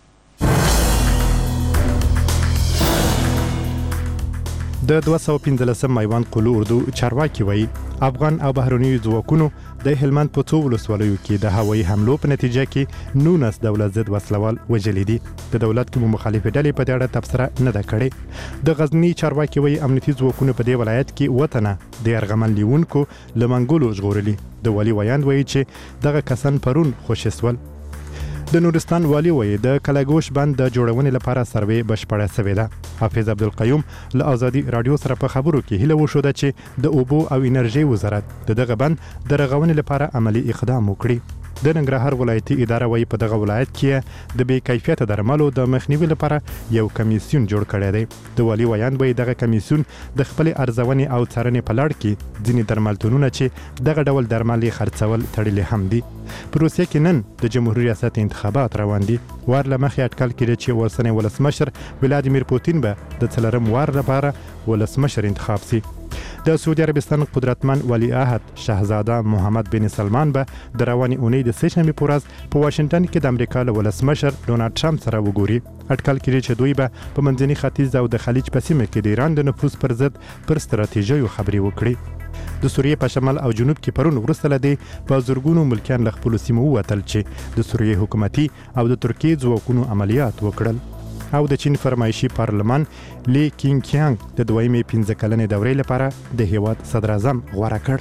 د 215 میوان قلو اردو چارواکي وایي افغان او بهرني ځواکونو د هلمند په څو ولسوالیو کې د هوایي حملو په نتیجه کې 19 دولت ضد وسلوال وژلي دي. د دولت کوم مخالفه ډلې په دې اړه تبصره نه ده کړې. د غزنی چارواکي وایي امنیتي ځواکونو په دې ولایت کې وطنه د ارغمن لیونکو لمنګولو ژغورلي. د والي ویاند وایي چې دغه کسان پرون خوشسول. د نورستان والی وایي د کلاګوش بند د جوړونې لپاره سروې بشپړه شوې ده. حافظ عبدالقیوم له آزادي رادیو سره په خبرو کې هیله وشوده چې د اوبو او انرژي وزارت دغه بند د رغونې لپاره عملی اقدام وکړي. د ننګرهار ولایتي اداره وایي په دغه ولایت کې د بې کیفیته درملو د مخنیوي لپاره یو کمیسیون جوړ کړی دی. د والي ویاند وایي دغه کمیسیون د خپل ارزونې او څارنې په لړ کې ځینې درملتونونه چې دغه ډول درمل خرڅول تړلي هم دي. په روسیه کې نن د جمهوریت ریاست انتخابات روان دي. وار له مخې اټکل کېږي چې اوسنی ولسمشر ولادیمیر پوتین به د څلورم وار لپاره ولسمشر انتخاب شي. د سعودي عربستان قدرتمن ولی عهد شاهزاده محمد بن سلمان به د روانې اونۍ د سه‌شنبې په ورځ په واشنگټن کې د امریکا له ولسمشر ډونالډ ټرمپ سره وګوري. اټکل کېږي چې دوی به په منځني ختیځ او د خلیج په سیمه کې د ایران د نفوذ پر ضد پر ستراتیژیو خبرې وکړي. د سوریې په شمال او جنوب کې پرون وروسته لدی په زورګونو ملکیان له خپل سیمو وتل چې د سوریې حکومتي او د ترکیې ځواکونو عملیات وکړل. او د چین فرمایشي پارلمان لی کینګ کیانګ د دویمې 15 کلنې دورې لپاره د هیواد صدر اعظم غوړه کړ.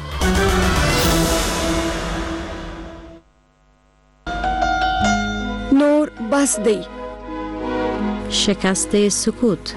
نور بس دی شکست سکوت.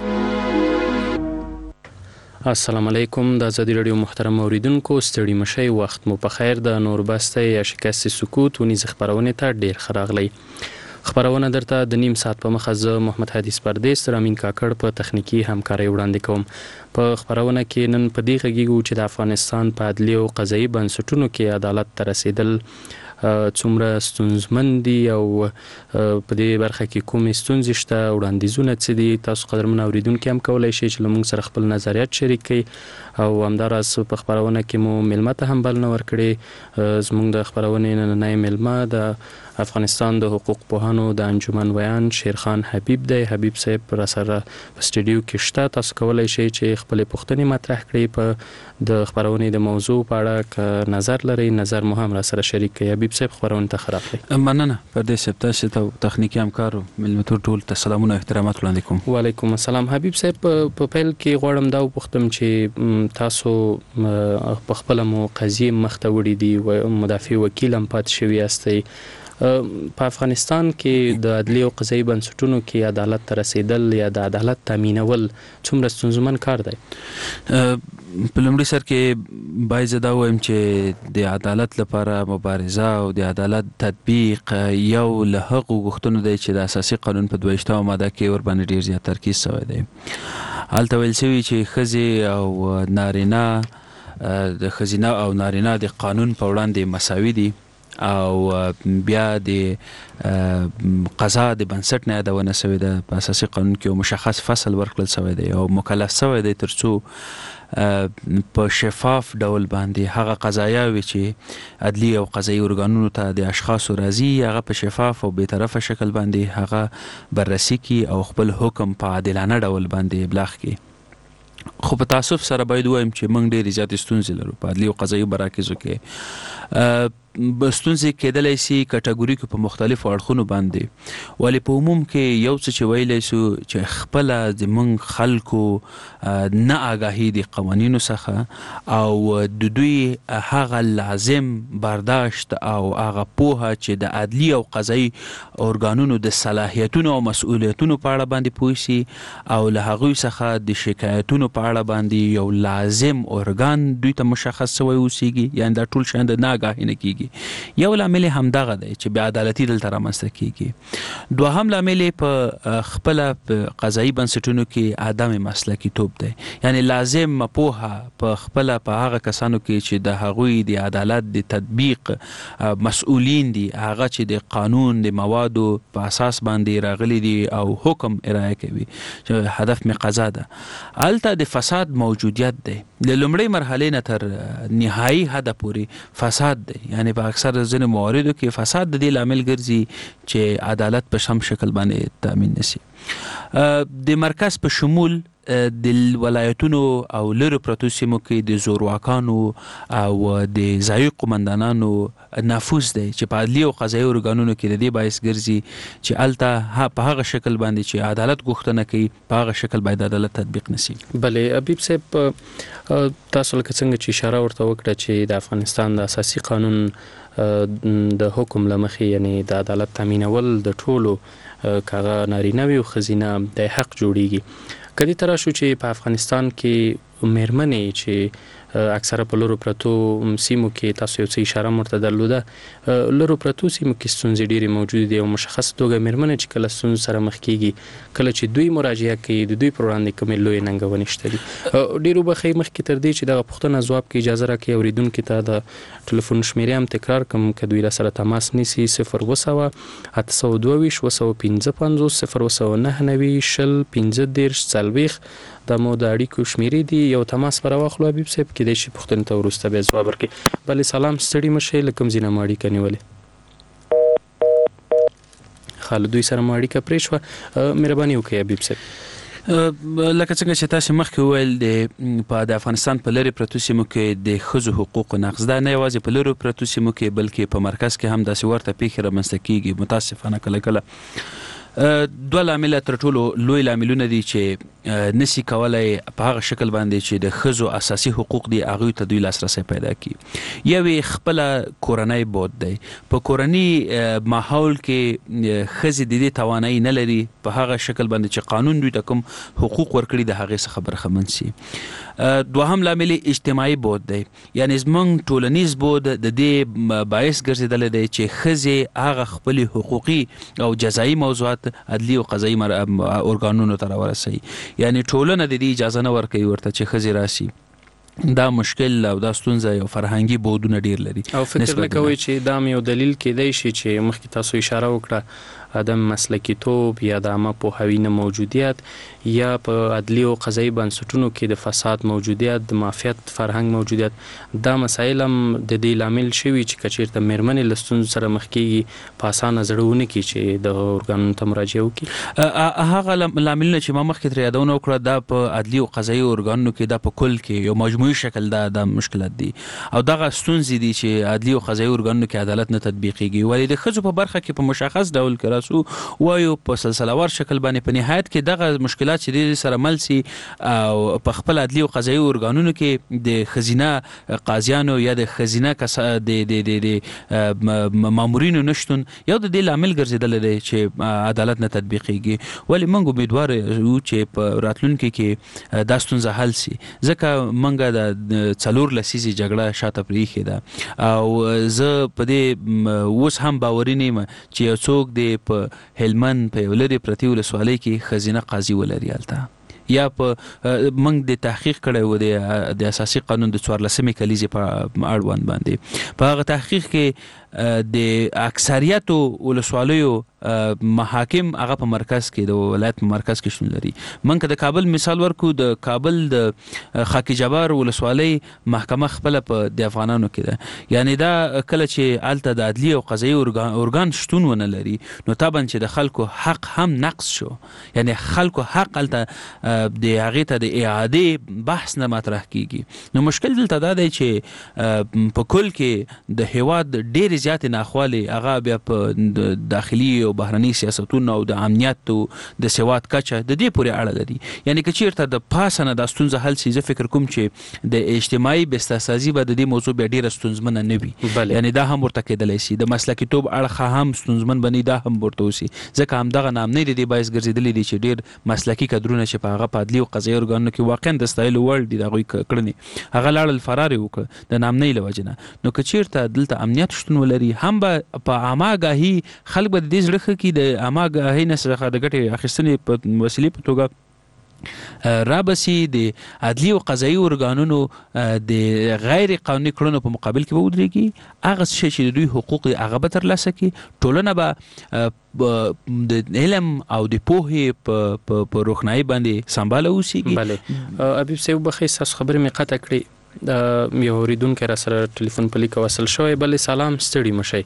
السلام علیکم. د آزادي رادیو محترم اوریدونکو ستړي مشي وخت مو په خیر. د نور بس دی یا شکست سکوت ونیز خبرونه ته ډیر خراغلی. خبرونه درته د نیم ساعت په مخه زه محمد حدیث پردیس رامین کاکړ په تخنیکی همکاري وړاندې کوم. په خبرونه کې نن په دې غږیږو چې د افغانستان په عدلي او قضایي بنسټونو کې عدالت ته رسیدل څومره ستونزمن دي او په دې برخه کې کومې ستونزې شته، وړاندیزونه څه دي. تاسو قدرمن اوریدونکي هم کولی شئ چې له موږ سره خپل نظریات شریک کړئ او همداراز په خپرونه کې مو میلمه ته هم بلنه ورکړې. زموږ د خپرونې نننی میلمه د افغانستان د حقوق پوهانو د انجمن ویان شیرخان حبیب دی. حبیب صاحب را سره په سټډیو کې شته. تاسو کولی شئ چې خپل پوښتنې مطرح کړئ په د خبرونې د موضوع په اړه که نظر لرئ نظر مو هم را سره شریک کړئ. حبیب صاحب خبرونه ته خراغلی. مننه پردیس صاحب، تاسو ته تخنیکی همکارو ملمتور ټول ته سلامونه او احترامات وړاندې کوم. وعلیکم السلام. حبیب صاحب په پیل کې غواړم دا وپوښتم چې تاسو په خپل مو قضیه مخته وړي دي او مدافع وکیل هم پات شوی یاستئ. په افغانستان کې د عدلي او قضایي بنسټونو کې عدالت ته رسیدل یا د عدالت تامینول څومره ستونزمن کار دی؟ په لومړي سر کې باید زه دا ووایم چې د عدالت لپاره مبارزه او د عدالت تطبیق یو له هغو غوښتنو دی چې د اساسي قانون په 22 ماده کې ورباندې ډیر زیات ترکیز شوی دی. هلته ویل شوي چې ښځې او نارینه د ښځینه او نارینه د قانون په وړاندې مساوي دي او بیا د قضا د بنسټ نه یادونه شوې ده په اساسي قانون کې مشخص فصل ورکړل شوی دی او مکلف شوی دی ترڅو په شفاف ډول باندې هغه قضایاوي چې عدلي او قضایي ارګانونو ته د اشخاصو راځي هغه په شفاف او بیطرفه شکل باندې هغه بررسي کی او خپل حکم په عادلانه ډول باندې ابلاغ کی. خو په تاسف سره باید وایم چې موږ ډېرې زیاتې ستونزې لرو په عدلي او قضایي مراکزو کې. ستونزې کېدلی شي کټګوریکو په مختلفو اړخونو باندې، ولې په عموم کې یو څه چې ویلی سو چې خپله زموږ خلکو نه آګاهي د قوانینو څخه او د دوی هغه لازم برداشت او هغه پوهه چې د عدلي او قضایي ارګانونو د صلاحیتونو او مسؤلیتونو په اړه باندې پوه شي او له هغوی څخه د شکایتونو په اړه باندې یو لازم ارګان دوی ته مشخص شوی اوسیږي، یعنې دا ټول شیان د نه آګاهي نه کیږي. یو لامل همدغه دی چې بې عدالتي دلته رامنځته کیږي. دوهم لامل په خپله په قضایي بنسټونو کې عدم مسلکیتوب دی، یعنې لازم پوهه په خپله په هغه کسانو کې چې د هغوی د عدالت د تطبیق مسؤلین دي، هغه چې د قانون د موادو په اساس باندې راغلي دي او حکم ارائه کوي چې هدف می قضا ده. هلته د فساد موجودیت دی، له لومړۍ مرحلې نه تر نهایي حده پورې فساد دی، یعنی په اکثر ځینو مواردو کې فساد د دې لامل ګرځي چې عدالت په سم شکل باندې تامین نشي. د مرکز په شمول د ولایتونو او لرو پرتو سیمو کې د زورواکانو او د ځایي قومندانانو نفوذ دی چې په عدلي او قضایي ارګانونو کې د دې باعث ګرځي چې هلته په هغه شکل باندې چې عدالت غوښتنه کوي په هغه شکل باید عدالت تطبیق نشي. بلې حبیب صاحب تاسو لکه څنګه چې اشاره ورته وکړه چې د افغانستان د اساسي قانون د حکم لمخې یعنی د عدالت تامینول د ټولو کاغه نارینه وي او ښځینه د حق جوړیږي. کدی تر شو چې په افغانستان کې مېرمنې چې اکثره په لرو پرتو سیمو کې تاسو یو څه اشاره مرته درلوده، لرو پرتو سیمو کې ستونزې ډېرې موجود دي او مشخص توګه مېرمنې چې کله ستونزو سره مخ کیږي کله چې دوی مراجعه کوي د دوی پر وړاندې کومې لویې ننګونې شته دي. ډېرو بخښئ مخکې تر دې چې دغه پوښتنه ځواب کې اجازه راکړئ اوریدونکو ته د ټلیفون شمیرې هم تکرار کړم که دوی راسره تماس نیسي 020 822 255 019 90 40 دا مو د اړیکو شمیرې دي. یو تماس پر واخلو حبیب صاحب کېدای شي پوښتنې ته وروسته بیا ځواب ورکړي. بلې سلام ستړي مشئ له کوم ځای نه مو اړیکه نیولې؟ له دوی سره مو اړیکه پرې شوه. مهرباني وکړئ حبیب صاحب. لکه څنګه چې تاسو مخکې وویل د افغانستان په لرې پرتو سیمو کې د ښځو حقوقو نقض دا نه یوازې په لرې پرتو سیمو کې بلکې په مرکز کې هم داسې ورته پیښې رامنځته کیږي. متاسفانه کله کله دوه لامل تر ټولو لوی لاملونه دي چې نسی کولای په هغه شکل باندې چې د ښځو اساسي حقوق دي هغوی ته دوی لاسرسی پیدا کړي. یو خپله کورنۍ بود دی، په کورني ماحول کې ښځې د دې توانایي نه لري په هغه شکل باندې چې قانون دوی ته کوم حقوق ورکړي د هغې څخه برخمن شي. دوهم لامل اجتماعي بود دی، یعنې زموږ ټولنیز بود د دې باعث ګرځېدلی دی چې ښځې هغه خپلې حقوقي او جزایي موضوعات عدلي او قضایي ارګانونو ته راورسوي، یعنې ټولنه د دې اجازه نه ورکوي ورته چې ښځې راشي. دا مشکل او دا ستونزه یو فرهنګي بودونه ډیر لري او فکر نه کوي چې دا یو دلیل کېدای شي چې مخکې تاسو اشاره وکړه عدم مسلکیتوب یا د عامه پوهاوي نه موجودیت یا په عدلي او قضایي بنسټونو کې د فساد موجودیت د معافیت فرهنګ موجودیت، دا مسایل هم د دې لامل شوي چې که چېرته مېرمنې له ستونزو سره مخ کېږي په اسانه زړه ونه کړي چې د ارګانونو ته مراجعه وکړي. هغه لاملونه چې ما مخکې ترې یادونه وکړه دا په عدلي او قضایي ارګانونو کې دا په کل کې یو مجموعي شکل دا مشکلات دي او دغه ستونزې دي چې عدلي او قضایي ارګانونو کې عدالت نه تطبیقېږي. ولې د ښځو په برخه کې په مشخص ډول کې وایو په سلسلهوار شکل باندې په نهایت کې دغه مشکلات چې د سره مل سي او په خپل عدلي او قضایي ارګانونو کې د ښځینه قاضیانو یا د ښځینه د مامورینو نشتون یو د دې لامل ګرځېدلی دی چې عدالت نه تطبیقېږي. ولې موږ امیدوار یو چې په راتلونکي کې دا ستونزه حل سي، ځکه موږ د 4 لسیزې جګړه شاته پرېښې ده او زه په دې اوس هم باوري نه یم چې یو څوک د په هلمند په یو لرې پرتې ولسوالۍ کې ښځینه قاضي ولري هلته یا په موږ د تحقیق کړی و د اساسي قانون د 14مې کلیزې په اړوند باندې. په هغه تحقیق کې د اکثریت ولسوالیو محاکم هغه په مرکز کې د ولایت په مرکز کې شتون لري. منکه د کابل مثال ورکو، د کابل د خاکی جبار ولسوالۍ محکمه خپل په د افغانانو کې ده. یعنی دا کله چې الته د عدلی او قضایي ارګان شتون ونه لري نو طبعا چې د خلکو حق هم نقص شو. یعنی خلکو حق الته د هغه ته د اعاده بحث نه مطرح کیږي. نو مشکل دلته دا دی چې په کل کې د هیواد ډېر زیات ناخوالي هغه بیا په داخلي او بهرني سیاستونو او د امنیت او د سواد کچه د دې پورې اړه لري. یعنی که چیرته د پاسنه د ستونزه حل شي، زه فکر کوم چې د اجتماعي بسته‌سازي به د دې موضوع بیا ډیره ستونزمنه نه وي. یعنی دا هم ورته کېدلی شي، د مسلکیتوب اړخ هم ستونزمن بني، دا هم ورته وسی. ځکه همدغه نامنۍ د دې باعث ګرځېدلی دي چې ډیر مسلکي کادرونه چې په هغه په عدلي او قضایي ارګانونو کې واقعا د ستایلو وړ دي د هغوی کړنې هغه لاړل فرار یې وکړه د نامنۍ له وجې نه. نو که چیرته دلته امنیت شتون ولري هم به په عامه آګاهي خلک به د دې زړه کې د عامه آګاهۍ نه څخه د ګټې اخیستنې په وسیلې په توګه رابسي د عدلي او قضایي ارګانونو د غیر قانوني کړنو په مقابل کې به ودرېږي. هغه شی چې د دوی حقوق دي هغه به ترلاسه کړي. ټولنه به د علم او د پوهې په روښنایي باندې سمباله اوسېږي. بله حبیب صاحب بخیر، ستاسو خبرې مې قطع کړې. یو اورېدونکی را سره ټلیفون په لیکه وصل شوی. بلې سلام، ستړي مشئ.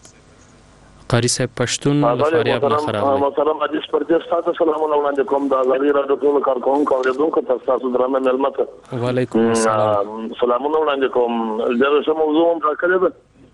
قاری صاحب پښتون له فاریاب نه خراب دی. محترم حدیث پردیس تاسو سلامونه وړاندې کوم. د ازادي راډیو ټول کارکونکو اوریدونکو تاسو درنه ملمه ته وعلیکم السلام سلامونه وړاندې کوم. دا څه موضوع هم راکړی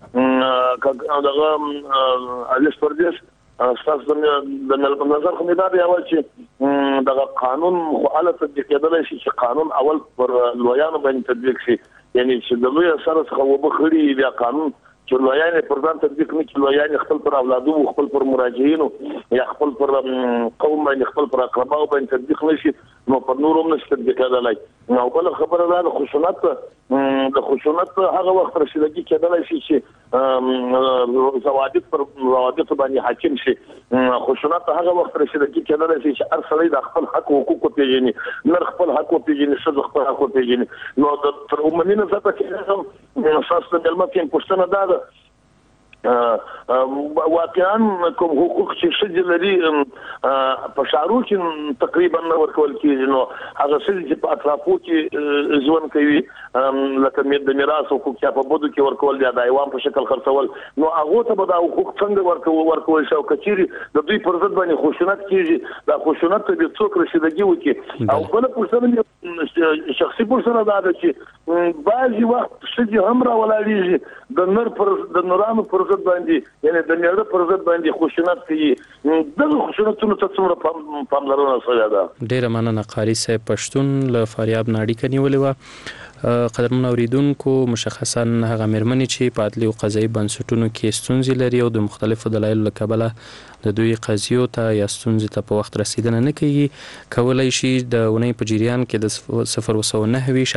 ده دغه حدیث پردیس تاسو د نظر خو مې دا دی اول چې دغه قانون خو اله تطبیق کېدلی شي چې قانون اول پر لویانو باندې تطبیق شي. یعنی چې د لوی سره څخه وبخړي بیا قانون چې لویان پر ځان تطبیق نه کړي، لویان خپل پر اولادو، خپل پر مراجعینو یا خپل پر قوم باندې، خپل پر اقرباو باندې تطبیق نشي نو پر نور هم نشي تطبیق کېدلی. نو بل خبره ده د خشونت هغه وخت رسیدګي کېدلی شي چې ضوابط پر ضوابط باندې حاکم شي. خشونت هغه وخت رسیدګي کېدلی شي چې هر سړی د خپل حق او حقوق وپېژني، نر خپل حق وپېژني، ښځه خپل حق وپېژني. نو د تر عمومي نظر کې هم اساس د ملت کې پوښتنه ده واقعا کوم حقوق چې ښځې لري په شعارو کې تقریبا نه ورکول کېږي. نو هغه ښځې چې په اطرافو کې ژوند کوي لکه د میراث حقوق یا په بدو کې ورکول یا د حیوان په شکل خرڅول، نو هغو ته به دا حقوق څنګه ورکول شي؟ او که چیرې د دوی پر ضد باندې خشونت کېږي، دا خشونت ته به څوک رسیدګي وکړي؟ او بله پوښتنه شخصي پوښتنه دا ده چې بعضې وخت ښځې هم راولاړېږي د نورانو پر ضد باندې، یعنی د میړه پر ضد باندې خشونت کوي. دغه خشونتونو ته څومره پاملرنه شوې ده؟ ډېره مننه قاری صاحب پښتون له فاریاب نه اړیکه نیولې وه. قدرمن اوریدونکو، مشخصا هغه مېرمنې چې په عدلي او قضایي بنسټونو کې ستونزې لري او د مختلفو دلایلو له کبله د دوی قضیو ته یا ستونزې ته په وخت رسیدنه نه کوي، کولی شي د اونۍ په جریان کې د 029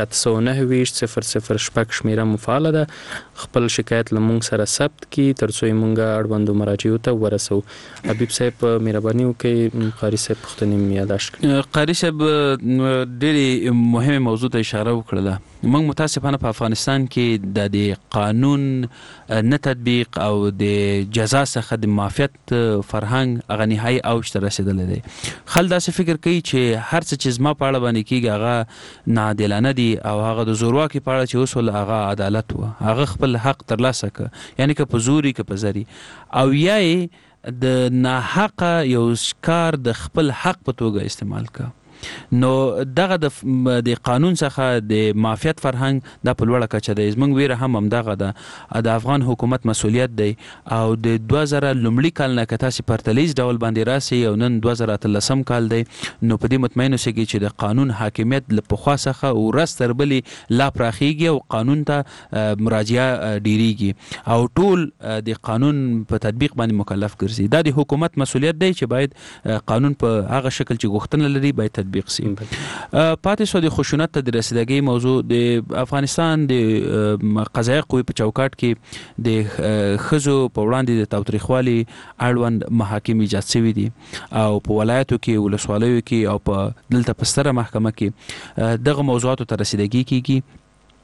809 006 شمیره مفعاله ده خپل شکایت له موږ سره ثبت کړي تر څو موږ اړوندو مراجعو ته ورسو. حبیب صاحب مهرباني وکړئ قاری صاحب پوښتنې مې یادداشت کړئ. قاری صاحب ډېرې مهمه موضوع ته اشاره وکړله. موږ متاسفانه په افغانستان کې د قانون نه تطبیق او د جزا څخه د معافیت فرهنګ هغه نهایي اوج ته رسېدلی دی. خلک داسې فکر کوي چې هر څه چې زما په اړه باندې کېږي هغه ناعادلانه دي او هغه د زورواکي په اړه چې اوس ول هغه عدالت و، هغه خپل حق ترلاسه کړه، یعنی که په زوري که په زري، او یا یې د ناحقه یو کار د خپل حق په توګه استعمال کړه. نو دغه د قانون څخه د معافیت فرهنګ دا په لوړه کچه دی. زموږ ویره هم همدغه ده، د افغان حکومت مسؤلیت دی او د 2000 لومړي کال نه که تاسې پرتلیز ډول باندې راسئ او نن 2013 کال دی، نو په دې مطمئن اوسئ چې د قانون حاکمیت له پخوا څخه ورځ تر بلې لا پراخیږي او قانون ته مراجعه ډیریږي او ټول د قانون په تطبیق باندې مکلف ګرځي. دا د حکومت مسؤلیت دی چې باید قانون په هغه شکل چې غوښتنه لري باید تطبیق سي. پاتې شو د خشونت ته د رسیدګۍ موضوع. د افغانستان د قضایي قوې په چوکاټ کې د ښځو په وړاندې د تاوتریخوالي اړوند محاکم ایجاد شوي دي او په ولایتو کې، ولسوالیو کې او په دلته په ستره محکمه کې دغه موضوعاتو ته رسیدګي کیږي.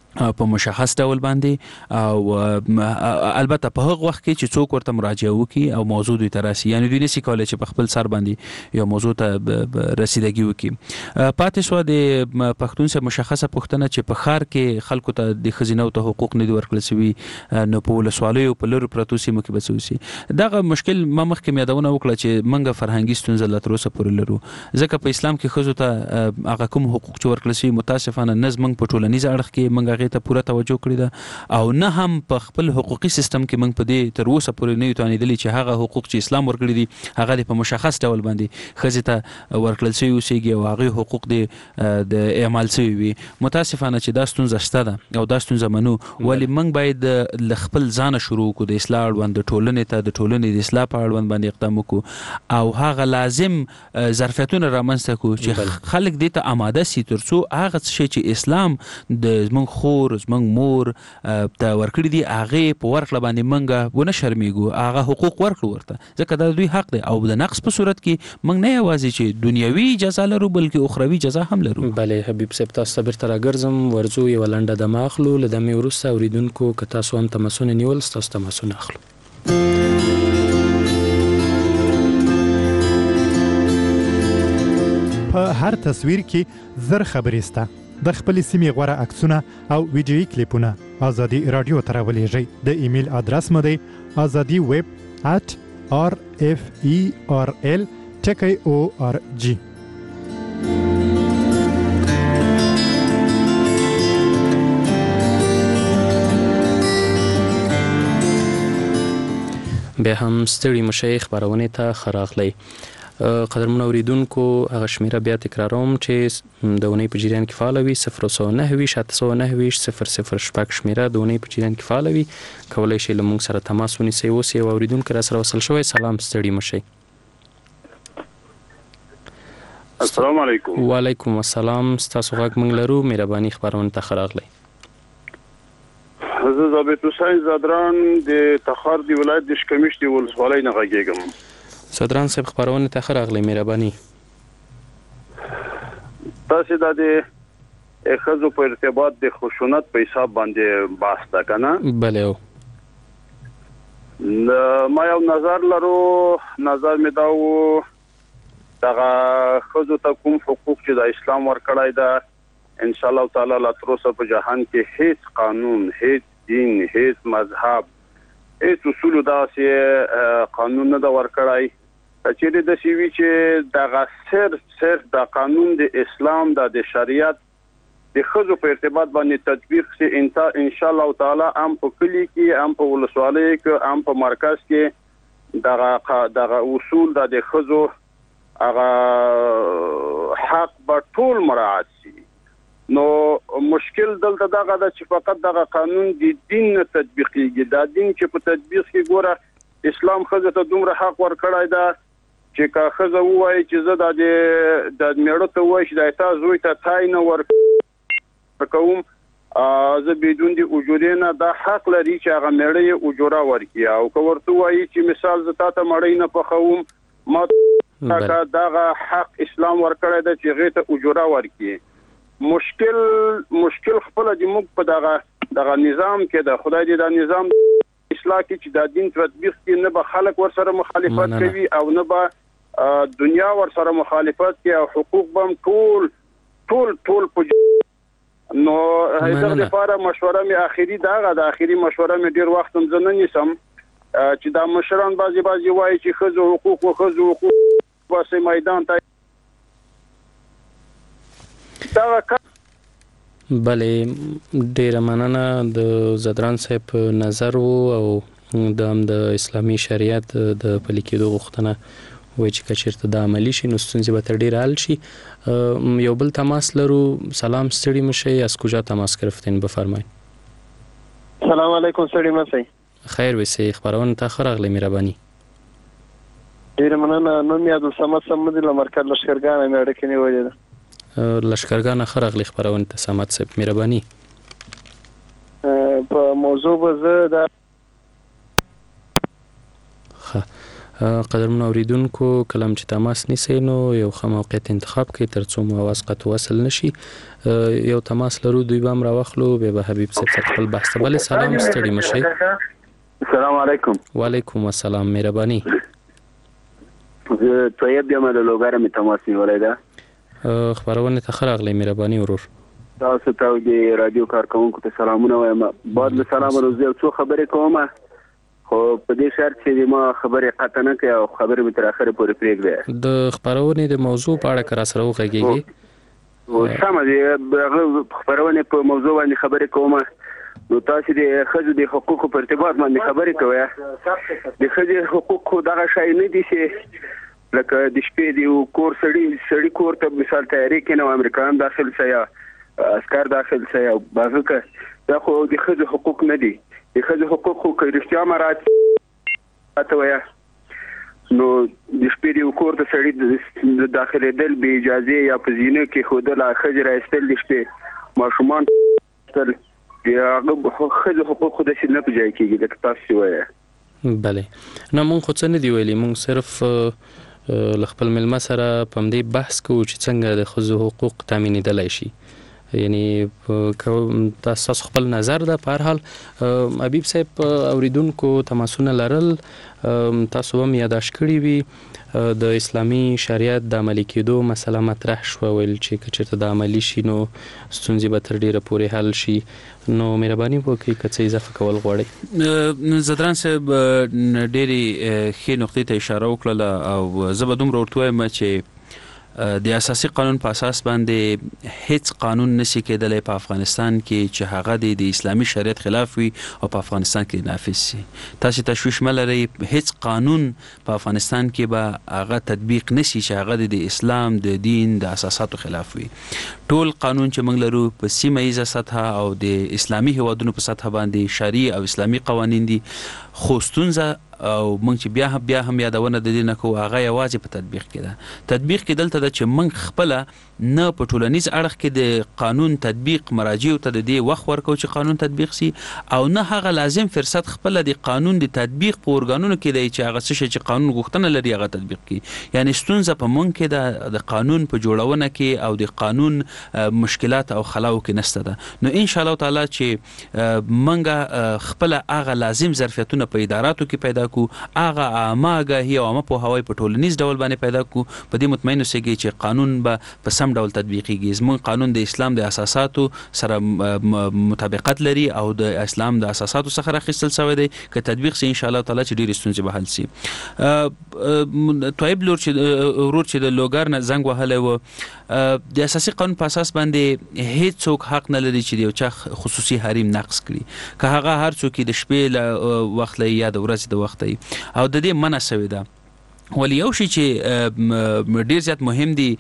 په مشخص ډول باندې او البته په هغه وخت کې چې څوک ورته مراجعه وکړي او موضوع دوی ته راسي، یعنی دوی نشي کولای چې په خپل سر باندې یو موضوع ته رسیدګي وکړي. پاتې شو د پښتون سره مشخصه پوښتنه چې په ښار کې خلکو ته د ښځینو ته حقوق نه دي ورکړل شوي، نو په ولسوالیو په لرو پرتو سیمو کې به څه وشي. دغه مشکل ما مخکې یادونه وکړه چې موږ فرهنګي ستونزه لا تر اوسه پورې لرو، ځکه په اسلام کې ښځو ته هغه کوم حقوق چې ورکړل شوي متاسفانه نه زموږ په ټولنیز اړخ کې موږ هغې ته پوره توجه کړې ده او نه هم په خپل حقوقي سیستم کې موږ په دې تر اوسه پورې نه یو توانېدلي چې هغه حقوق چې اسلام ورکړي دي هغه په مشخص ډول باندې ښځې ته ورکړل شوي اوسېږي او هغې حقوق د اعمال شوي وي. متاسفانه چې دا ستونزه شته ده او دا ستونزه منو، ولې موږ باید له خپل ځانه شروع کړو د اصلاح اړوند د ټولنې ته د ټولنې د اصلاح په اړوند باندې اقدام وکړو او هغه لازم ظرفیتونه رامنځته کړو چې خلک دې ته آماده سي تر څو هغه څه چې اسلام د زموږ خور زموږ مور ته ورکړي دي هغې په ورکړه باندې موږ ونه شرمېږو، هغه حقوق ورکړو ورته، ځکه دا دوی حق دی او د نقص په صورت کې موږ نه یوازې چې دنیوي جزا لرو بلکې اخروي جزا هم لرو. بلې حبیب صاحب تاسو ته بیرته راګرځم، ورځو یوه لنډه دمه اخلو، له دمې وروسته اورېدونکو که تاسو هم تماسونه نیول ستاسو تماسونه اخلو. په هر تصویر کې زر خبرې سته، د خپلې سیمې غوره عکسونه او ویډیویي کلیپونه ازادي راډیو ته راولیږئ. د ایمیل ادرس مو دی azadi@rferl.org. بیا هم ستړي مشئ خپرونې ته ښه راغلی. قدرمنو اوریدونکو هغه شمیره بیا تکراروم چې د اونۍ په جریان کې فعال وي 009-809-006 شمیره د اونۍ په جریان کې فعال وي، کولای شئ له موږ سره تماس ونیسئ. اوس یو اوریدونکی را سره وصل شوی. سلام، ستړي مشئ. السلام علیکم. وعلیکم السلام. ستاسو غږ موږ لرو، مهرباني خپرونې ته ښه راغلی. زه ضابط حسین زادران د تخار دی ولایت د شکمش دی ولسوالۍ نه غږیږم. صدران صاحب خبرونه ته ښه راغلی، مهرباني. تاسو د ښځو په ارتباط د خشونت په حساب باندې بحث تا کنه؟ بله. ما یو نظر لرو، نظر می داو دغه ښځو ته کوم حقوق چې د اسلام ورکړای ده ان شاء الله تعالی لا تر اوسه په جهان کې هیڅ قانون، هیڅ دین، هیڅ مذهب، هیڅ اصول داسې قانون نه دا ورکړای چې د سی وی چې دغه صرف د قانون د اسلام د شریعت د ښځو په ارتباط باندې تطبیق سي ان شاء الله تعالی هم په کلی کې، هم په ولسوالۍ کې، هم په مرکز کې دغه اصول د ښځو هغه حق به ټول مراعات سي. نو مشکل دلته دغه د چې فقط دغه قانون د دین نه تطبیقيږي، دا دین چې په تطبیق کې ګوره اسلام ښځو ته دومره حق ورکړای دا چې که ښځه ووایي چې زه د میړه ته ووایي چې د تا زوی ته تای نه ورکوم، زه بدون د اجورې نه دا حق لري چې هغه میړه یې اجوره ورکړي، او که ورته ووایي چې مثال زه تا ته مړۍ نه پخوم، ما دغه حق اسلام ورکړی ده چې هغې ته اجوره ورکړي. مشکل خپله د موږ په دغه نظام کې ده. خدای دې دا نظام اصلاح کړي چې دا دین تطبیق کړي، نه به خلک ورسره مخالفت کوي او نه به دنیا ورسره مخالفت کوي او حقوق به هم ټول په نو هغه لپاره مشوره می اخیری دغه د اخیری مشوره می ډیر وخت هم زه نه نیسم چې دا مشران بعضی وایي چې ښځو حقوق واسه میدان ته بلې ډیره مننه. د زدران صاحب نظر او د اسلامي شریعت د پلي کېدو غوښتنه وایي چې که چېرته دا عملي شي نو ستونزې به تر ډېره حل شي. یو بل تماس لرو. سلام، ستړي مشئ. از کجا تماس گرفتین بفرمایید. سلام علیکم. ستړي مشئ. خیر ویسئ. خبرونه ته ښه راغلی، مهرباني. ډیره مننه. نوم یې عبدالصمد صمدي له مرکز لښکرګاه مې اړیکې نیولې ده. لښکرګاه نه ښه راغلی خپرونې ته صمد صاحب، مهرباني. په موضوع به زه قدرمن اوریدونکو کلم چې تماس نیسئ نو یو ښه موقعیت انتخاب کړئ ترڅو مو اواز قطع وصل نشي. یو تماس لرو دوی به هم راواخلو بیا به حبیب صاحب سره خپل بحث ته. بلې سلام ستړي مشئ. السلام علیکم. وعلیکم السلام. مهرباني. زه طیب یم له لوګره مې تماس نیولی ده. خبرونه ته ښه راغلی. مهرباني ورور. تاسو ته د رادیو کارکوونکو ته سلامونه وایم. بعد له سلامه روزي او څو خبرې کوم خو په دې شرط چې ما خبرې قطع نه کوي او خبرې مې تر اخره پورې پرېږدي. د خبرونې د موضوع په اړه که را سره وغږیږي. سمه ده. خبرونې په موضوع باندې خبرې کوم نو تاسو د ښځو د حقوقو په ارتباط باندې خبرې کوئ. د ښځې حقوق دغه شی نه دي چې لکه د شپې د کور سړي کور ته مثال تیاری کینو امریکایان داخل سي یا عسكر داخل سي او باغه دا خو د ښځو حقوق نه دي. د ښځو حقوق خو که رښتیا مراد اتویا نو د شپې د کور ته سړي د داخلېدل به اجازه یا په زینه کې خودل ښځې راستل د شپې ماشومان تل یا ښځو حقوق خو د شي نه پجای کېږي د تاسو وایي. بله نه مونږ خو څه نه دی ویلي. مونږ صرف خپل ملما سره په دې بحث کوو چې څنګه د ښځو حقوق تامینېدلی شي. یعنی تاسو خپل نظر ده. په هر حال حبیب صاحب اوریدونکو تماسونه لرل تاسو هم یاداش کړی وي د اسلامي شریعت د عملي کېدو مسله مطرح شو ویل چې که چېرته د عملي شي نو ستونزې به تر ډیره پورې حل شي. نو مهرباني وکړئ که څه اضافه کول غواړئ. زدران صاحب ډېرې ښې نقطې ته اشاره وکړله او زه به دومره ورته وایم چې د اساسي قانون په اساس باندې هیڅ قانون نشي کېدلی په افغانستان کې چې هغه د اسلامي شریعت خلاف وي او په افغانستان کې نافذ شي. تاسو تشویش مه لرئ. هیڅ قانون په افغانستان کې به هغه تطبیق نشي چې هغه د اسلام د دین د اساساتو خلاف وي. ټول قانون چې موږ لرو په سیمه ییزه سطحه او د اسلامي هیوادونو په سطحه باندې شرعي او اسلامي قوانین دي. خو ستونزه او موږ چې بیا هم یادونه د دې نه کوو هغه یوازې په تطبیق کې ده. تطبیق کې دلته ده چې موږ خپله نه په ټولنیز اړخ کې د قانون تطبیق مراجعو ته د دې وخت ورکو چې قانون تطبیق سي او نه هغه لازم فرصت خپله د قانون د تطبیق په ارګانونو کې دی چې هغه څه چې قانون غوښتنه لري هغه تطبیق کړي. یعنی ستونزه په موږ کې ده د قانون په جوړونه کې او د قانون مشکلات او خلاو کې نشته ده. نو ان شاء الله تعالی چې موږ خپله هغه لازم ظرفیتونه په اداراتو کې پیدا کو هغه عامه آګاهي او عامه پوهاوی په ټولنیز ډول باندې پیدا کو په دې مطمئن اوسئ چې قانون به په سم ډول تطبیقیږي. زموږ قانون د اسلام د اساساتو سره مطابقت لري او د اسلام د اساساتو څخه راخیستل شوی دی. که تطبیق سي ان شاء الله تعالی چې ډېرې ستونزې به حل سي. طيب ورور چې د لوګر نه زنګ وهلی و د اساسي قانون په اساس باندې هیڅ څوک حق نه لري چې د یو چا خصوصي حریم نقض کړي. که هغه هر څوک د شپې له وخت له یا د ورځې د وخت او د دې منع شوی ده. ولی یو شی چې ډیر زیات مهم دی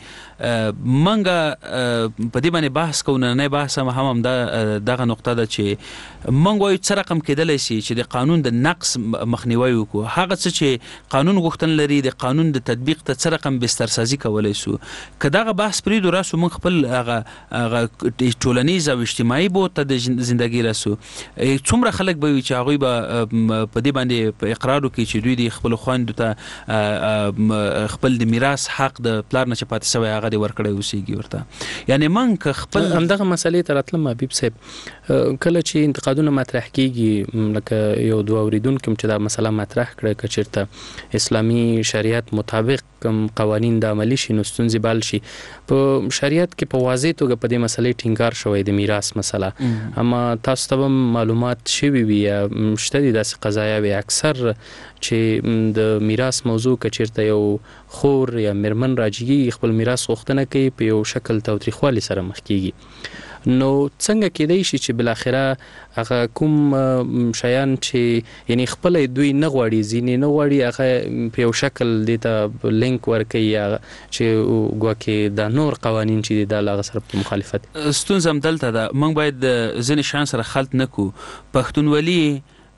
منګه په دې باندې بحث کوو. نه بحث هم دغه نقطه ده چې منګ وایو څه رقم کېدلی شي چې د قانون د نقص مخنیوی وکړو. هغه څه چې قانون غوښتنه لري د قانون د تطبیق ته څه رقم بسترسازي کولی شو. که دغه بحث پرېږدو راسو موږ خپل هغه ټولنیز او اجتماعي بود ته د زندګۍ راسو څومره خلک به وي چې هغوی به په دې باندې په اقرار وکړي چې دوی د خپلو خویندو ته خپل د میراث حق د پلار نه چې پاتې شوی هغه د ورکړی اوسېږي ورته. یعنی موږ خپل همدغه مسلې ته راتلم حبیب صاحب. کله چې انتقادونه مطرح کیږي لکه یو دوه اوریدونکو چې دا مسله مطرح کړه که چېرته اسلامي شریعت مطابق قوانین د عملي شي نو ستونزې بل شي. په شریعت کې په واضح توګه په دې مسلې ټینګار شوی د میراث مسله. اما تاسو ته معلومات شوي وي یا شته دي داسې قضایاوې اکثر چې د میراث موضوع که چېرته یو خور یا میرمن راجګي خپل میراث غوښتنه کوي په یو شکل تاوتریخوالي سره مخ کیږي. نو څنګه کېدای شي چې بالاخره هغه کوم شیان چې یعنی خپل دوی نه غواړي ځینې نه غواړي هغه په یو شکل دې ته لینک ورکوي یا چې ګواکې دا نور قوانین چې د هغه سره په مخالفت. ستونزه هم دلته ده. موږ باید ځینې شیان سره خلط نه کړو. پښتونولي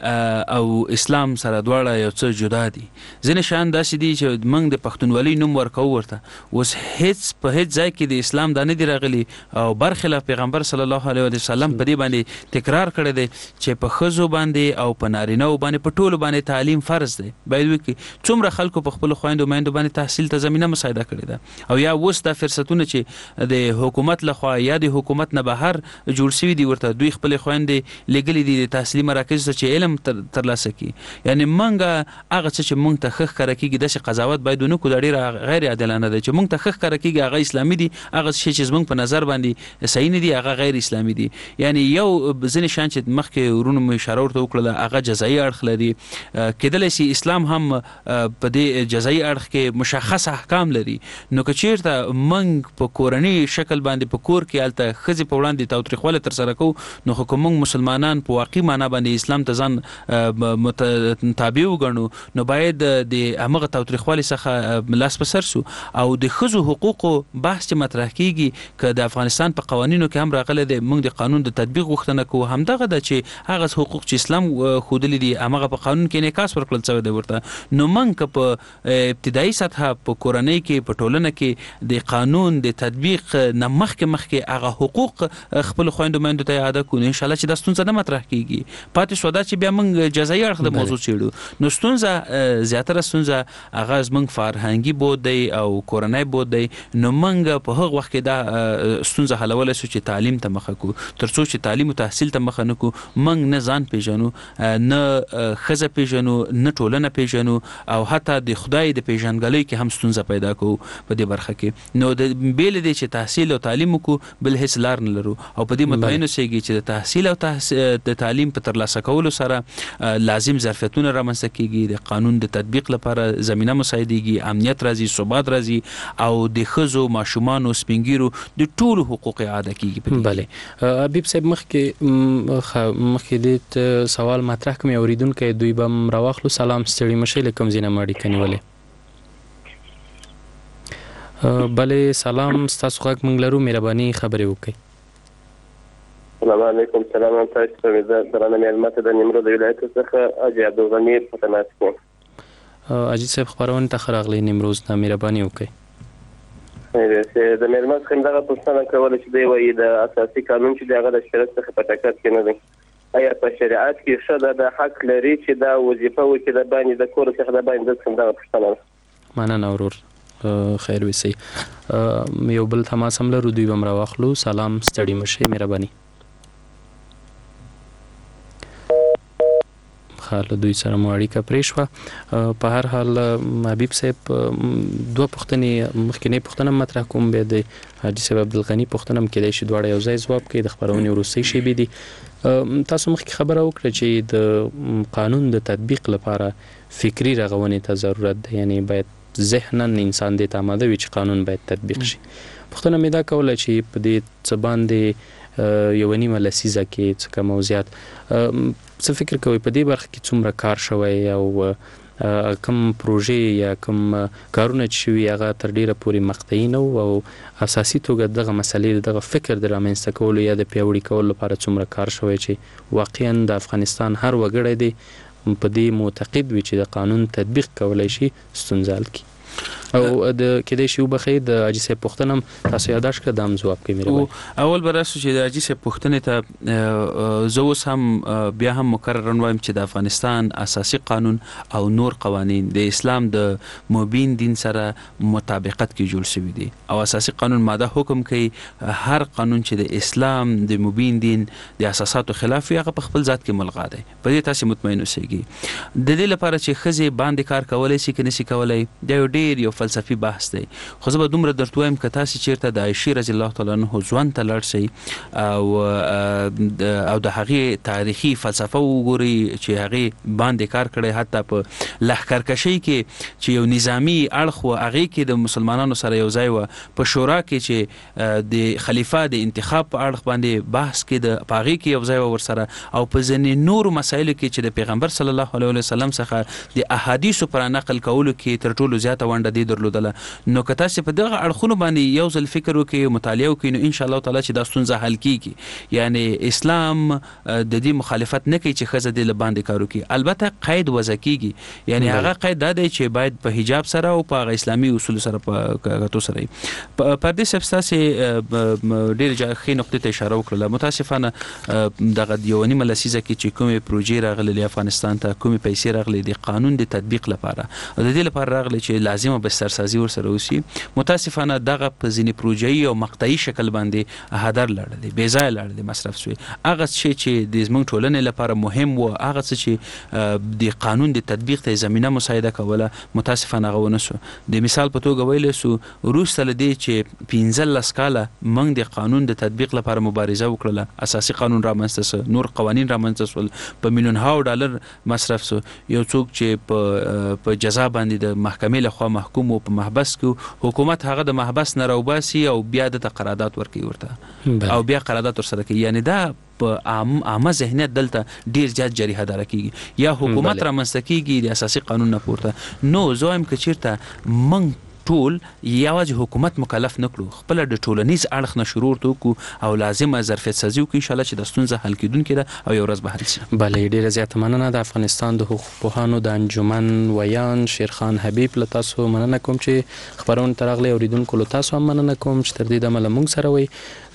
او اسلام سره دواړه یو څه جدا دي. ځینې شیان داسې دي چې موږ د پښتونولۍ نوم ورکوو ورته، اوس هیڅ په هیڅ ځای کې د اسلام دا نه دي راغلي او برخلاف پیغمبر صلی الله علیه وسلم په دې باندې تکرار کړی دی چې په ښځو باندې او په نارینه‌و باندې په ټولو باندې تعلیم فرض دی. باید وکړي څومره خلکو په خپلو خویندو میندو باندې تحصیل ته زمینه مساعده کړې ده، او یا اوس دا فرصتونه چې د حکومت لخوا یا د حکومت نه بهر جوړ شوي دي ورته دوی خپلې خویندې لېږلي دي د تحصیلي مراکزو ته چې علم ترلاسه کړي. یعنې موږ هغه څه چې موږ ته ښه ښکاره کېږي داسې قضاوت باید ونه کړو، دا ډېره غیر عادلانه ده. چې موږ ته ښه ښکاره کېږي هغه اسلامي دي، هغه شی چې زموږ په نظر باندې صحیح نه دي هغه غیر اسلامي دي. یعنی یو ځینې شیان چې مخکې ورونو مې اشاره ورته وکړله هغه جزایي اړخ لري. کېدلی شي اسلام هم په دې جزایي اړخ کې مشخص احکام لري. نو که چېرته موږ په کورني شکل باندې په کور کې هلته ښځې په وړاندې تاوتریخوالی ترسره کوو، نو خو که موږ مسلمانان په واقعي معنا باندې اسلام ته ځان تابع وګڼو نو باید د همغه تاوتریخوالي څخه لاس په سر سو. او د ښځو حقوقو بحث چې مطرح کېږي که د افغانستان په قوانینو کې هم راغلی دی، موږ د قانون د تطبیق غوښتنه کوو، همدغه ده چې هغه حقوق چې اسلام ښودلي دي همغه په قانون کې انعکاس ورکړل شوی دی ورته. نو موږ که په ابتدایي سطحه په کورنۍ کې په ټولنه کې د قانون د تطبیق نه مخکې هغه حقوق خپلو خویندو میندو ته اعاده کړو، نو انشاءالله چې دا ستونزه نه مطرح کېږي. پاتې شوه دا چې بیا موږ جزایي اړخ د موضوع څېړو، نو ستونزه زیاتره ستونزه هغه زموږ فرهنګي بود دی او کورنۍ بود دی. نو موږ په هغه وخت کې دا ستونزه حلولی سو چې تعلیم ته مخه کړو. تر څو چې تعلیم او تحصیل ته مخه نه کړو موږ نه ځان پیژنو، نه ښځه پیژنو، نه ټولنه پیژنو، او حتی د خدای د پیژندګلوۍ کې هم ستونزه پیدا کوو په دې برخه کې. نو د بیل دی چې تحصیل او تعلیم وکړو بل هیڅ لار نه لرو، او په دې مطمئن اوسېږي چې د تحصیل او د تعلیم په ترلاسه کولو سره لازم ظرفیتونه رامنځته کېږي، د قانون د تطبیق لپاره زمینه مساعدېږي، امنیت راځي، ثبات راځي، او د ښځو ماشومانو سپینګیرو د ټولو حقوق اعاده کېږي. بله حبیب صاحب مخکې دې سوال مطرح کړم اورېدونکی دوی به هم راواخلو. سلام، ستړي مشئ له کوم ځای نه مو اړیکه نیولې؟ بلې سلام، ستاسو غږ موږ لرو، مهرباني خبرې وکړئ. السلام علیکم. سلام تاسو ته زه درنه مېلمه ته د نیمروز ولایت څخه حاجي عبدالغني په تماس کوم. حاجي صاحب خپرونې ته ښه راغلی نیمروز ته، مهرباني وکړئ. د مېلمه څخه همدغه پوښتنه کوله چې دی وایي د اساسي قانون چې دی هغه د شریعت څخه په ټکر کې نه دی. آیا په شریعت کې ښځه د حق لري چې دا وظیفه وکړي د باندې د کور څخه د باندې د همدغه پوښتنه ده؟ مننه ورور، خیر وسئ. یو بل تماس هم لرو، دوی به هم راواخلو. سلام، ستړي مشئ، مهرباني. له دوی سره مو اړیکه پرې شوه. په هر حال حبیب صاحب دوه پوښتنې، مخکینۍ پوښتنه مطرح کوم، بیا د حاجي صاحب عبدالغني پوښتنه هم کېدای شي دواړه یو ځای ځواب کوي. د خپرونې وروستۍ شیبې دي. تاسو مخکې خبره وکړه چې د قانون د تطبیق لپاره فکري رغونې ته ضرورت ده، یعنی باید ذهناً انسان دې ته آماده وي چې قانون باید تطبیق شي. پوښتنه مې دا کوله چې په دې څه باندې یوه نیمه لسیزه کې څه کم او زیات څه فکر کوئ په دې برخه کې څومره کار شوی او کوم پروژې یا کوم کارونه چې شوي هغه تر ډیره پورې مقطعي نه وو، او اساسي توګه دغه مسلې دغه فکر د رامنځته کولو یا د پیاوړي کولو لپاره څومره کار شوی چې واقعا د افغانستان هر وګړی دی په دې معتقد وي چې د قانون تطبیق کولی شي ستونزه حل کړي. او د کېدای شي وبخښئ د حاجي صاحب پوښتنه هم تاسو یاداښت کړه، دا هم ځواب کوي مهرباني. اول به راسو چې د حاجي صاحب پوښتنې ته زه اوس هم بیا هم مکررا وایم چې د افغانستان اساسي قانون او نور قوانین د اسلام د مبین دین سره مطابقت کې جوړ شوي دي، او اساسي قانون ماده حکم کوي هر قانون چې د اسلام د مبین دین د اساساتو خلاف وي هغه په خپل ذات کې ملغا دی. په دې تاسو مطمئن اوسئ. د دې لپاره چې ښځې باندې کار کولی شي که نشي کولی دا یو فلسفي بحث دی، خو زه به دومره درته وایم که تاسې چېرته د عایشې رضی الله تعالی عنها ژوند ته لاړ شئ او د هغې تاریخي فلسفه وګورئ چې هغې باندې کار کړی، حتی په لښکرکشۍ کې چې یو نظامي اړخ و هغې کې د مسلمانانو سره یو ځای وه، په شورا کې چې د خلیفه د انتخاب په اړخ باندې بحث کې په هغې کې یو ځای وه ورسره، او په ځینې نورو مسایلو کې چې د پیغمبر صلی الله علیه وسلم څخه د احادیثو پر نقل کولو کې تر ټولو زیاته ونډه دې درلودله. نو که تاسو په دغه اړخونو باندې یو ځل فکر وکړئ، مطالعه وکړئ، نو ان شاء الله تعالی چې دا ستونزه حل کیږي. یعنی اسلام د دې مخالفت نه کوي چې ښځه دې له باندې کار وکړي، البته قید وضع کیږي. یعنی هغه قید دا دی چې باید په حجاب سره او په اسلامي اصول سره په کتو سره پردې سبستاسي ډېر ښې نقطې ته اشاره وکړه. متاسفانه دغه یو نیمه لسیزه کې چې کومې پروژې راغلې افغانستان ته، کومې پیسې راغلې د قانون د تطبیق لپاره او د دې لپاره راغلې چې لازمه بسترسازي ورسره وشي، متاسفانه دغه په ځینې پروژې او مقطعي شکل باندې هدر لاړلې، بې ځایه لاړلې، مصرف شوې. هغه څه چې د زموږ ټولنې لپاره مهم و، هغه څه چې د قانون د تطبیق ته زمینه مساعده کوله، متاسفانه هغه ونه سو. د مثال په توګه ویلی سو وروسته له دې چې 15 کاله موږ د قانون د تطبیق لپاره مبارزه وکړله، اساسي قانون رامنځته سو، نور قوانین رامنځته سول، په میلیونهاو ډالر مصرف سو. یو څوک چې په جزا باندې د محکمې لخوا محکوم و، په محبس کې حکومت هغه د محبس نه راوباسي او بیا د قرارداد ورکوي ورته او بیا قرارداد ورسره کوي. یعنی دا په عامه ذهنیت دلته ډیر زیات جریحه داره کیږي یا حکومت رامنځته کیږي د اساسي قانون نه پورته. نو زه وایم که چیرته موږ ټول یوازې حکومت مکلف نه کړو، خپل د ټولنیز اړخ نه شروع وکړو او لازمه ظرفیت سازي وکړو، ان شاء الله چې د ستونزه حل کیدونکې ده او یو ورځ به حل شي. بله، ډیره زیاته مننه. د افغانستان د حقوق پوهانو د انجمن ویان شیرخان حبیب له تاسو مننه کوم چې خبرونه ته راغلئ. اوریدونکو له تاسو هم مننه کوم چې تر دې دمه له موږ سره وئ.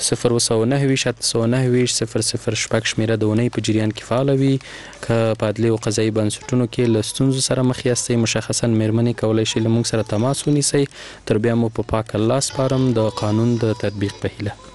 029 شمیره د اونۍ په جریان کې فعاله وي. که په عدلي او قضایي بنسټونو کې له ستونزو سره مخ یاستئ، مشخصا مېرمنې کولی شي له موږ سره تماس ونیسئ. تر بیا مو په پاک الله سپارم د قانون د تطبیق په هیله.